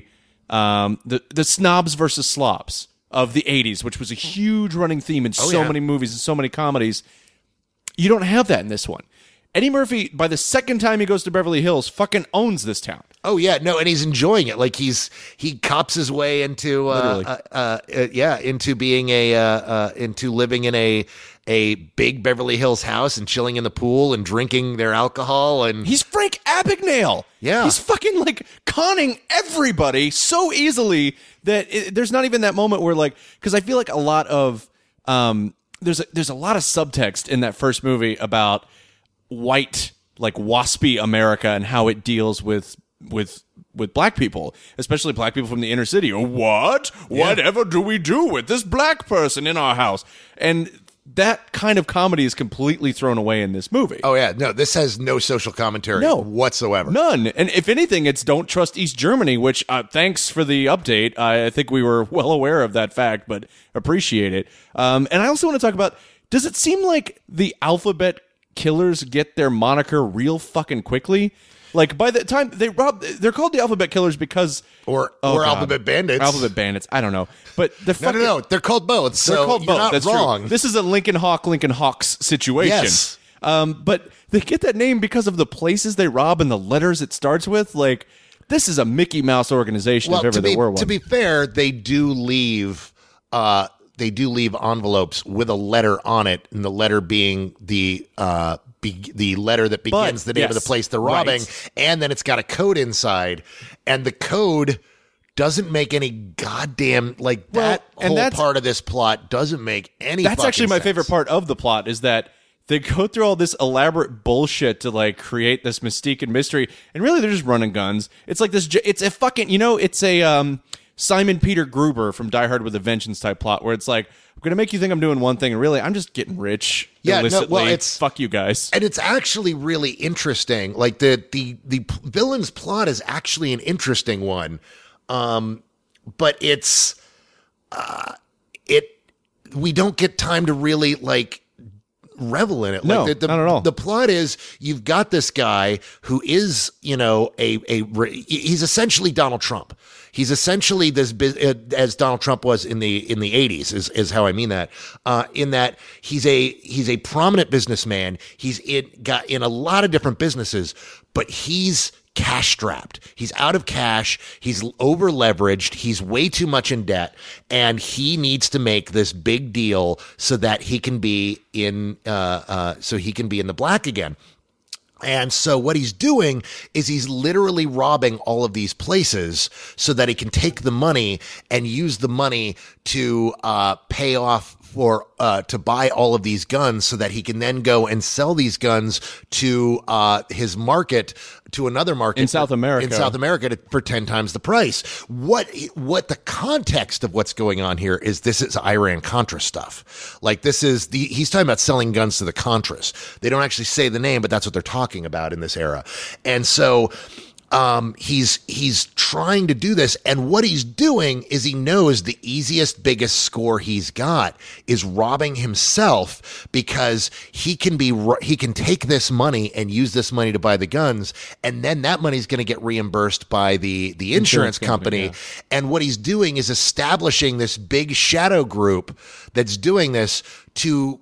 snobs versus slobs of the 80s, which was a huge running theme in many movies and so many comedies. You don't have that in this one. Eddie Murphy, by the second time he goes to Beverly Hills, fucking owns this town. Oh yeah, no, and he's enjoying it. Like he cops his way into into being into living in a big Beverly Hills house and chilling in the pool and drinking their alcohol, and he's Frank Abagnale. Yeah, he's fucking like conning everybody so easily that there's not even that moment where because I feel like a lot of there's a lot of subtext in that first movie about white waspy America and how it deals with black people, especially black people from the inner city. Whatever do we do with this black person in our house? And that kind of comedy is completely thrown away in this movie. Oh yeah, no, this has no social commentary whatsoever. None. And if anything, it's don't trust East Germany, which thanks for the update. I think we were well aware of that fact, but appreciate it. And I also want to talk about, does it seem like the alphabet killers get their moniker real fucking quickly? By the time they're called the Alphabet Killers because or Alphabet Bandits. Alphabet Bandits. I don't know, but no, they're called both. So they're called both. Not That's wrong. True. This is a Lincoln Hawks situation. Yes. But they get that name because of the places they rob and the letters it starts with. This is a Mickey Mouse organization. If ever there were one. To be fair, they do leave envelopes with a letter on it, and the letter being the letter that begins the name of the place they're robbing, and then it's got a code inside, and the code doesn't make any goddamn part of this plot doesn't make any. That's actually my sense. favorite part of the plot is that they go through all this elaborate bullshit to create this mystique and mystery, and really they're just running guns. It's like this. It's a fucking it's a Simon Peter Gruber from Die Hard with a Vengeance type plot, where it's like, I'm going to make you think I'm doing one thing, and really, I'm just getting rich illicitly. It's fuck you guys. And it's actually really interesting. Like the villain's plot is actually an interesting one, but it's we don't get time to really like revel in it. No, like not at all. The plot is you've got this guy who is, he's essentially Donald Trump. He's essentially this, as Donald Trump was in the 80s, is how I mean that. In that he's a prominent businessman. He's got in a lot of different businesses, but he's cash strapped. He's out of cash. He's over leveraged. He's way too much in debt, and he needs to make this big deal so that he can be in the black again. And so what he's doing is he's literally robbing all of these places so that he can take the money and use the money to pay off for to buy all of these guns so that he can then go and sell these guns to his market, to another market in South America for 10 times the price. What the context of what's going on here is this is Iran-Contra stuff. Like he's talking about selling guns to the Contras. They don't actually say the name, but that's what they're talking about in this era. And so he's trying to do this, and what he's doing is he knows the easiest, biggest score he's got is robbing himself, because he can take this money and use this money to buy the guns, and then that money's going to get reimbursed by the insurance company. Yeah. And what he's doing is establishing this big shadow group that's doing this to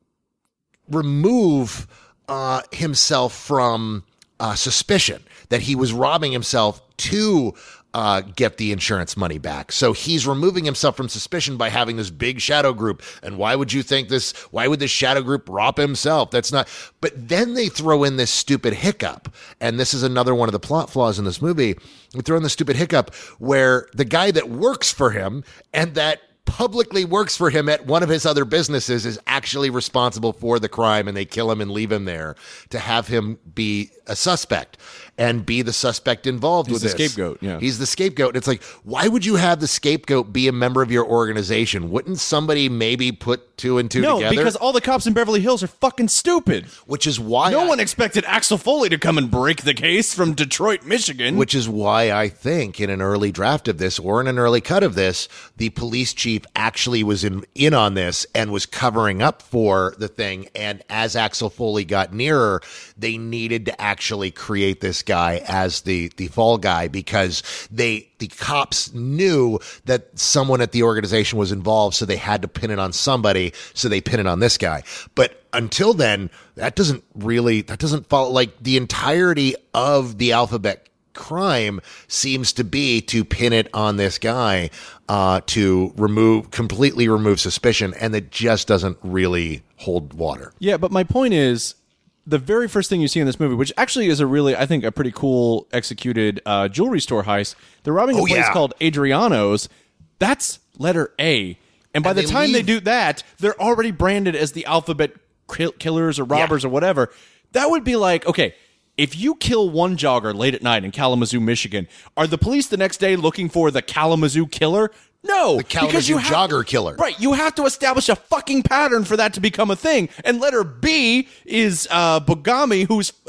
remove himself from suspicion that he was robbing himself to get the insurance money back. So he's removing himself from suspicion by having this big shadow group. And why would you think this? Why would this shadow group rob himself? That's not. But then they throw in this stupid hiccup. And this is another one of the plot flaws in this movie. We throw in the stupid hiccup where the guy that works for him and that publicly works for him at one of his other businesses is actually responsible for the crime, and they kill him and leave him there to have him be a suspect and be the suspect involved with this. He's the scapegoat, yeah. He's the scapegoat. It's like, why would you have the scapegoat be a member of your organization? Wouldn't somebody maybe put two and two together? No, because all the cops in Beverly Hills are fucking stupid. Which is why no one expected Axel Foley to come and break the case from Detroit, Michigan. Which is why I think in an early draft of this, or in an early cut of this, the police chief actually was in on this and was covering up for the thing. And as Axel Foley got nearer, they needed to actually create this guy as the fall guy, because the cops knew that someone at the organization was involved, so they had to pin it on somebody, so they pin it on this guy. But until then, that doesn't follow. Like, the entirety of the Alphabet crime seems to be to pin it on this guy, to completely remove suspicion, and it just doesn't really hold water. Yeah, but my point is, the very first thing you see in this movie, which actually is I think a pretty cool executed jewelry store heist, they're robbing a place called Adriano's. That's letter A. And by the time they do that, they're already branded as the Alphabet killers or robbers or whatever. That would be like, okay, if you kill one jogger late at night in Kalamazoo, Michigan, are the police the next day looking for the Kalamazoo killer? No, the Kalamazoo jogger killer. Right, you have to establish a fucking pattern for that to become a thing. And letter B is Bogomil,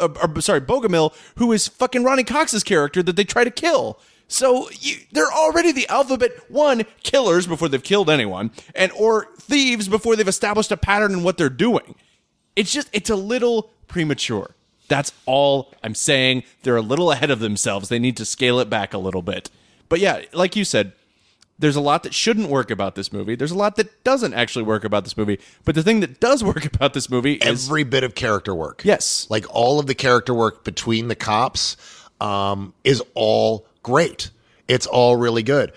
who is fucking Ronnie Cox's character that they try to kill. So they're already the Alphabet 1 killers before they've killed anyone, or thieves before they've established a pattern in what they're doing. It's a little premature. That's all I'm saying. They're a little ahead of themselves. They need to scale it back a little bit. But yeah, like you said, there's a lot that shouldn't work about this movie. There's a lot that doesn't actually work about this movie. But the thing that does work about this movie is every bit of character work. Yes. Like, all of the character work between the cops is all great. It's all really good.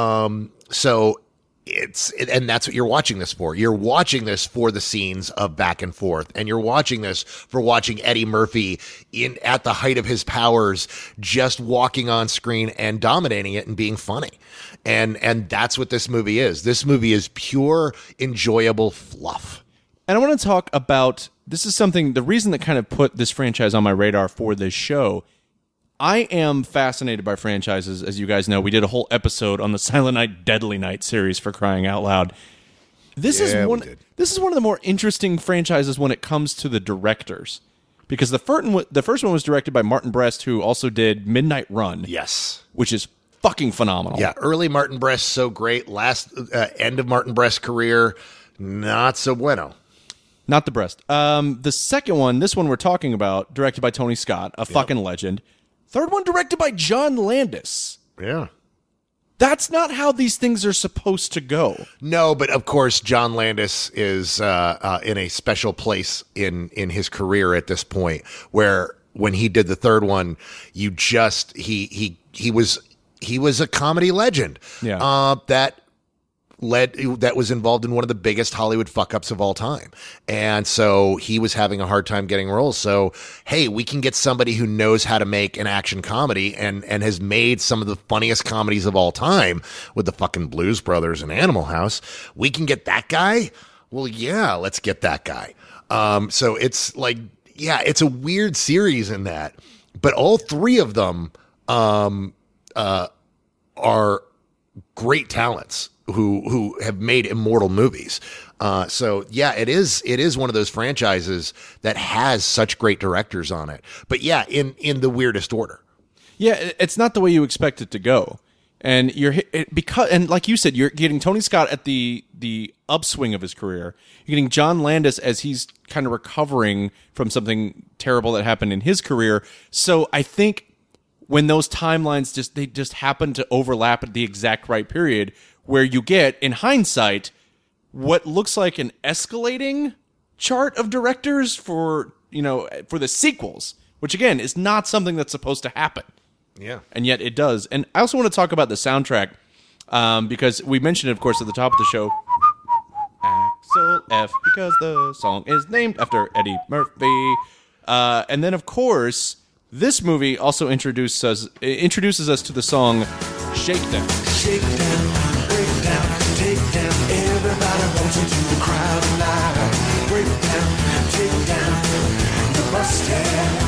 So and that's what you're watching this for. You're watching this for the scenes of back and forth, and you're watching this for watching Eddie Murphy at the height of his powers, just walking on screen and dominating it and being funny. And that's what this movie is. This movie is pure, enjoyable fluff. And I want to talk about, this is something, the reason that kind of put this franchise on my radar for this show, I am fascinated by franchises, as you guys know. We did a whole episode on the Silent Night, Deadly Night series, for crying out loud. This is one of the more interesting franchises when it comes to the directors, because the first one was directed by Martin Brest, who also did Midnight Run. Yes, which is fucking phenomenal. Yeah, early Martin Brest, so great. Last end of Martin Brest's career, not so bueno. Not the Brest. The second one, this one we're talking about, directed by Tony Scott, a fucking legend. Third one directed by John Landis. Yeah. That's not how these things are supposed to go. No, but of course, John Landis is in a special place in his career at this point, where when he did the third one, he was a comedy legend. Yeah. That was involved in one of the biggest Hollywood fuck-ups of all time. And so he was having a hard time getting roles. So, hey, we can get somebody who knows how to make an action comedy and has made some of the funniest comedies of all time with the fucking Blues Brothers and Animal House. We can get that guy? Well, yeah, let's get that guy. So it's like, yeah, it's a weird series in that. But all three of them are great talents who have made immortal movies. So yeah, it is one of those franchises that has such great directors on it. But yeah, in the weirdest order. Yeah, it's not the way you expect it to go. And and like you said, you're getting Tony Scott at the upswing of his career. You're getting John Landis as he's kind of recovering from something terrible that happened in his career. So I think when those timelines just happen to overlap at the exact right period, where you get, in hindsight, what looks like an escalating chart of directors for the sequels, which again is not something that's supposed to happen. Yeah. And yet it does. And I also want to talk about the soundtrack, because we mentioned it, of course, at the top of the show. Axel F, because the song is named after Eddie Murphy. And then, of course, this movie also introduces us to the song Shakedown. Shakedown. Take down, everybody wants you to the crowd tonight. Break down, take down the Mustang.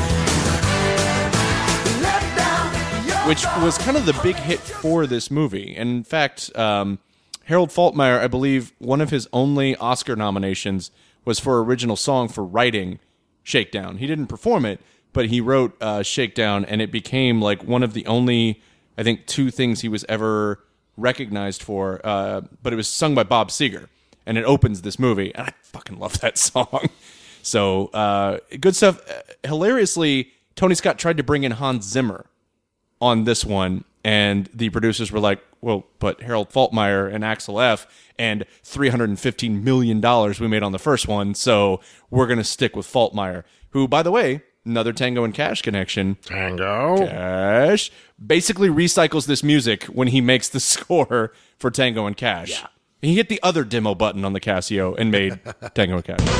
Let down which was kind of the big hit for this movie. And in fact, Harold Faltermeyer, I believe one of his only Oscar nominations was for original song for writing Shakedown. He didn't perform it, but he wrote Shakedown, and it became like one of the only, I think, two things he was ever recognized for, but it was sung by Bob Seger, and it opens this movie, and I fucking love that song. So good stuff. Hilariously, Tony Scott tried to bring in Hans Zimmer on this one, and the producers were like, well, but Harold Faltermeyer and Axel F and $315 million we made on the first one, so we're going to stick with Faltermeyer, who, by the way, another Tango and Cash connection. Tango Cash basically recycles this music when he makes the score for Tango and Cash. Yeah. He hit the other demo button on the Casio and made Tango and Cash.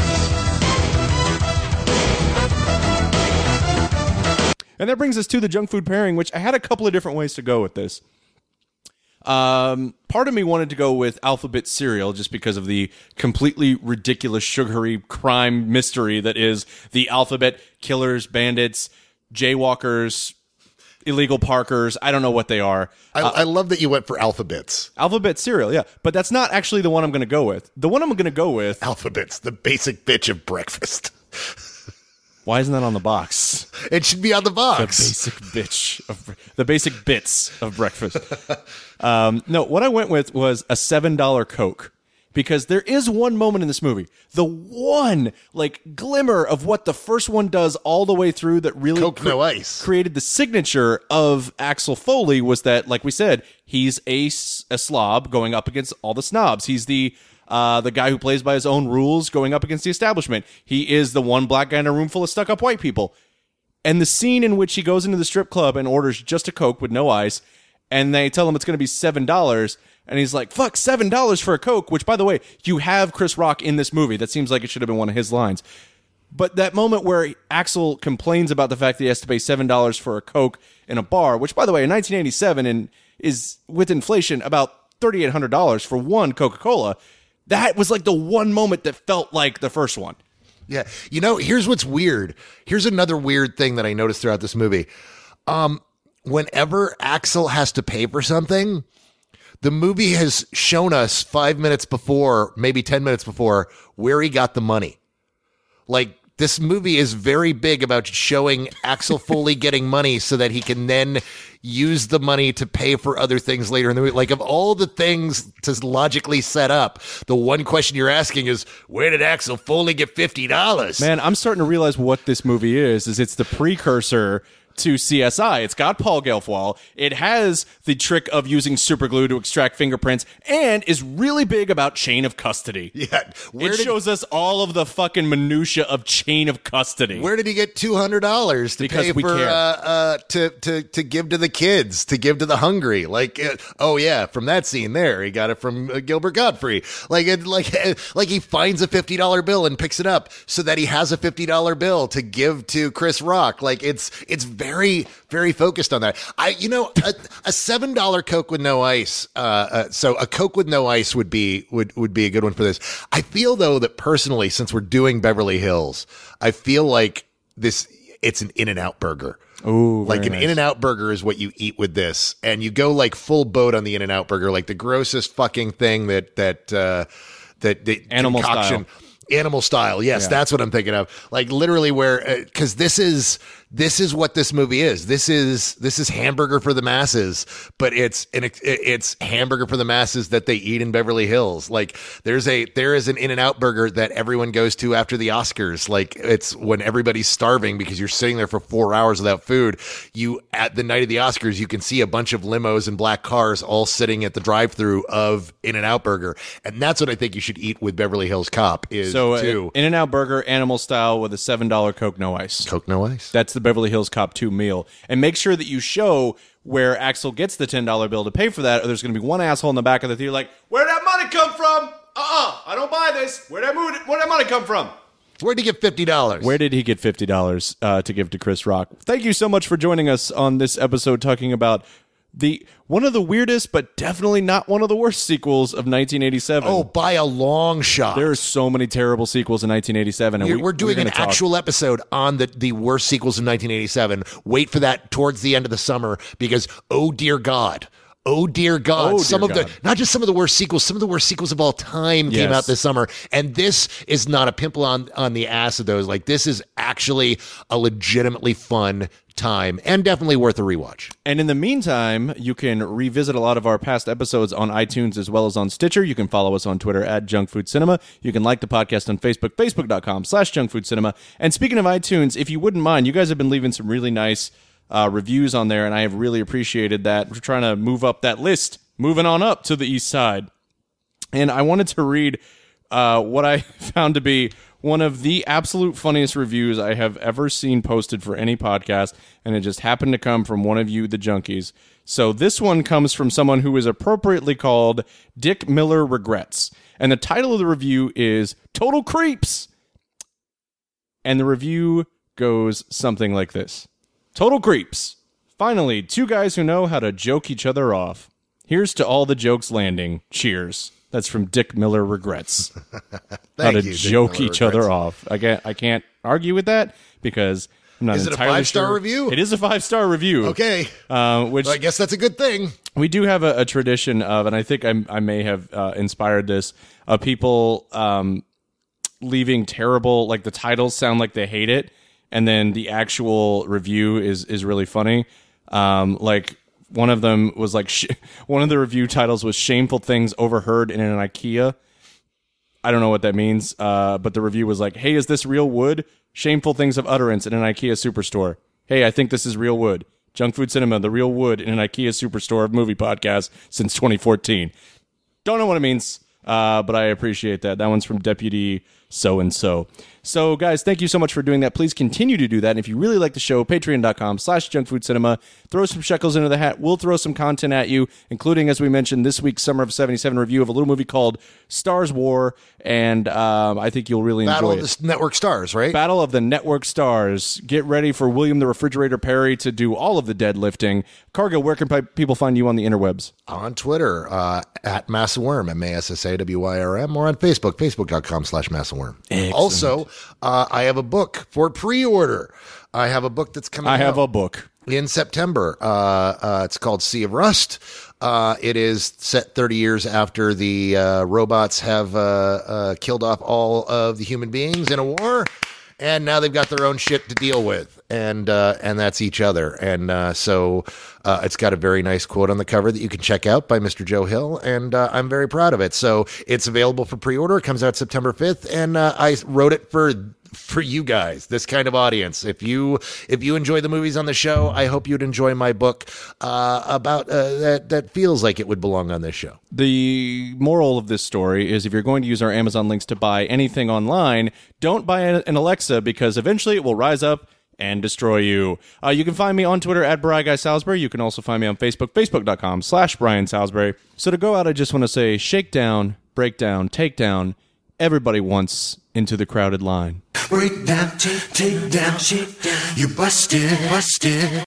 And that brings us to the junk food pairing, which I had a couple of different ways to go with this. Part of me wanted to go with Alphabet cereal just because of the completely ridiculous sugary crime mystery that is the Alphabet killers, bandits, jaywalkers, illegal parkers. I don't know what they are. I love that you went for Alphabets. Alphabet cereal, yeah. But that's not actually the one I'm going to go with. The one I'm going to go with... Alphabets, the basic bitch of breakfast. Why isn't that on the box? It should be on the box. The basic bits of breakfast. No, what I went with was a $7 Coke, because there is one moment in this movie, the one like glimmer of what the first one does all the way through that really Coke no ice created the signature of Axel Foley, was that, like we said, he's a slob going up against all the snobs. He's the guy who plays by his own rules going up against the establishment. He is the one black guy in a room full of stuck-up white people. And the scene in which he goes into the strip club and orders just a Coke with no ice, and they tell him it's going to be $7, and he's like, fuck, $7 for a Coke, which, by the way, you have Chris Rock in this movie. That seems like it should have been one of his lines. But that moment where Axel complains about the fact that he has to pay $7 for a Coke in a bar, which, by the way, in 1987 and is, with inflation, about $3,800 for one Coca-Cola, that was like the one moment that felt like the first one. Yeah. You know, here's what's weird. Here's another weird thing that I noticed throughout this movie. Whenever Axel has to pay for something, the movie has shown us 5 minutes before, maybe 10 minutes before, where he got the money. Like, this movie is very big about showing Axel Foley getting money so that he can then use the money to pay for other things later in the movie. Like, of all the things to logically set up, the one question you're asking is, where did Axel Foley get $50? Man, I'm starting to realize what this movie is it's the precursor to CSI. It's got Paul Gelfwall. It has the trick of using super glue to extract fingerprints and is really big about chain of custody. Yeah. It shows us all of the fucking minutia of chain of custody. Where did he get $200 to Because pay we for to give to the kids, to give to the hungry? Like, oh yeah, from that scene there, he got it from Gilbert Gottfried. Like he finds a $50 bill and picks it up so that he has a $50 bill to give to Chris Rock. Like, it's very, very focused on that. A $7 Coke with no ice. So a Coke with no ice would be a good one for this. I feel though that personally, since we're doing Beverly Hills, I feel like it's an In-N-Out burger. Ooh, like an nice. In-N-Out burger is what you eat with this, and you go like full boat on the In-N-Out burger, like the grossest fucking thing that Animal concoction. style. Animal style. Yes, Yeah. that's what I'm thinking of. Like literally where, cause this is what this movie is. This is hamburger for the masses, but it's hamburger for the masses that they eat in Beverly Hills. Like there is an In-N-Out burger that everyone goes to after the Oscars. Like it's when everybody's starving because you're sitting there for 4 hours without food. At the night of the Oscars, you can see a bunch of limos and black cars all sitting at the drive-through of In-N-Out burger. And that's what I think you should eat with Beverly Hills Cop is In-N-Out burger, animal style with a $7 Coke no ice. Coke no ice. That's the Beverly Hills Cop 2 meal. And make sure that you show where Axel gets the $10 bill to pay for that, or there's going to be one asshole in the back of the theater like, where'd that money come from? I don't buy this. Where'd that money come from? Where'd he get $50? Where did he get $50 to give to Chris Rock? Thank you so much for joining us on this episode talking about one of the weirdest, but definitely not one of the worst sequels of 1987. Oh, by a long shot. There are so many terrible sequels in 1987. And we're doing an actual episode on the worst sequels of 1987. Wait for that towards the end of the summer because, oh dear God. Oh dear God. Not just some of the worst sequels, some of the worst sequels of all time came out this summer. And this is not a pimple on the ass of those. Like, this is actually a legitimately fun time and definitely worth a rewatch. And in the meantime, you can revisit a lot of our past episodes on iTunes as well as on Stitcher. You can follow us on Twitter at JunkFoodCinema. You can like the podcast on Facebook, facebook.com/JunkFoodCinema. And speaking of iTunes, if you wouldn't mind, you guys have been leaving some really nice reviews on there, and I have really appreciated that. We're trying to move up that list, moving on up to the east side. And I wanted to read what I found to be one of the absolute funniest reviews I have ever seen posted for any podcast, and it just happened to come from one of you, the junkies. So this one comes from someone who is appropriately called Dick Miller Regrets. And the title of the review is Total Creeps. And the review goes something like this. Total Creeps. Finally, two guys who know how to joke each other off. Here's to all the jokes landing. Cheers. That's from Dick Miller Regrets. How to joke each other off. I can't argue with that because I'm not entirely Is it a 5-star review? It is a 5-star review. Okay. Which well, I guess that's a good thing. We do have a tradition of, and I think I may have inspired this, of people leaving terrible, like the titles sound like they hate it, and then the actual review is really funny. Like one of them was like, one of the review titles was Shameful Things Overheard in an IKEA. I don't know what that means, but the review was like, hey, is this real wood? Shameful Things of Utterance in an IKEA superstore. Hey, I think this is real wood. Junk Food Cinema, the real wood in an IKEA superstore of movie podcast since 2014. Don't know what it means, but I appreciate that. That one's from Deputy So-and-so. So, guys, thank you so much for doing that. Please continue to do that. And if you really like the show, patreon.com/junkfoodcinema. Throw some shekels into the hat. We'll throw some content at you, including, as we mentioned, this week's Summer of 77 review of a little movie called Stars War. And I think you'll really enjoy it. Battle of the Network Stars, right? Battle of the Network Stars. Get ready for William the Refrigerator Perry to do all of the deadlifting. Cargill, where can people find you on the interwebs? On Twitter, at Massawyrm, MASSAWYRM, or on Facebook, facebook.com/Massawyrm. Also, I have a book for pre-order. I have a book that's coming I out. have a book. In September. It's called Sea of Rust. It is set 30 years after the robots have killed off all of the human beings in a war, and now they've got their own shit to deal with, and that's each other. And so it's got a very nice quote on the cover that you can check out by Mr. Joe Hill, and I'm very proud of it. So it's available for pre-order. It comes out September 5th, and I wrote it for you guys, this kind of audience. If you enjoy the movies on the show, I hope you'd enjoy my book about that feels like it would belong on this show. The moral of this story is if you're going to use our Amazon links to buy anything online, don't buy an Alexa, because eventually it will rise up and destroy you. You can find me on Twitter at BriGuySalisbury. You can also find me on Facebook, facebook.com/Brian Salisbury. So to go out, I just want to say, shake down, break down, take down, everybody once into the crowded line. Break down, take down, shake down. You busted.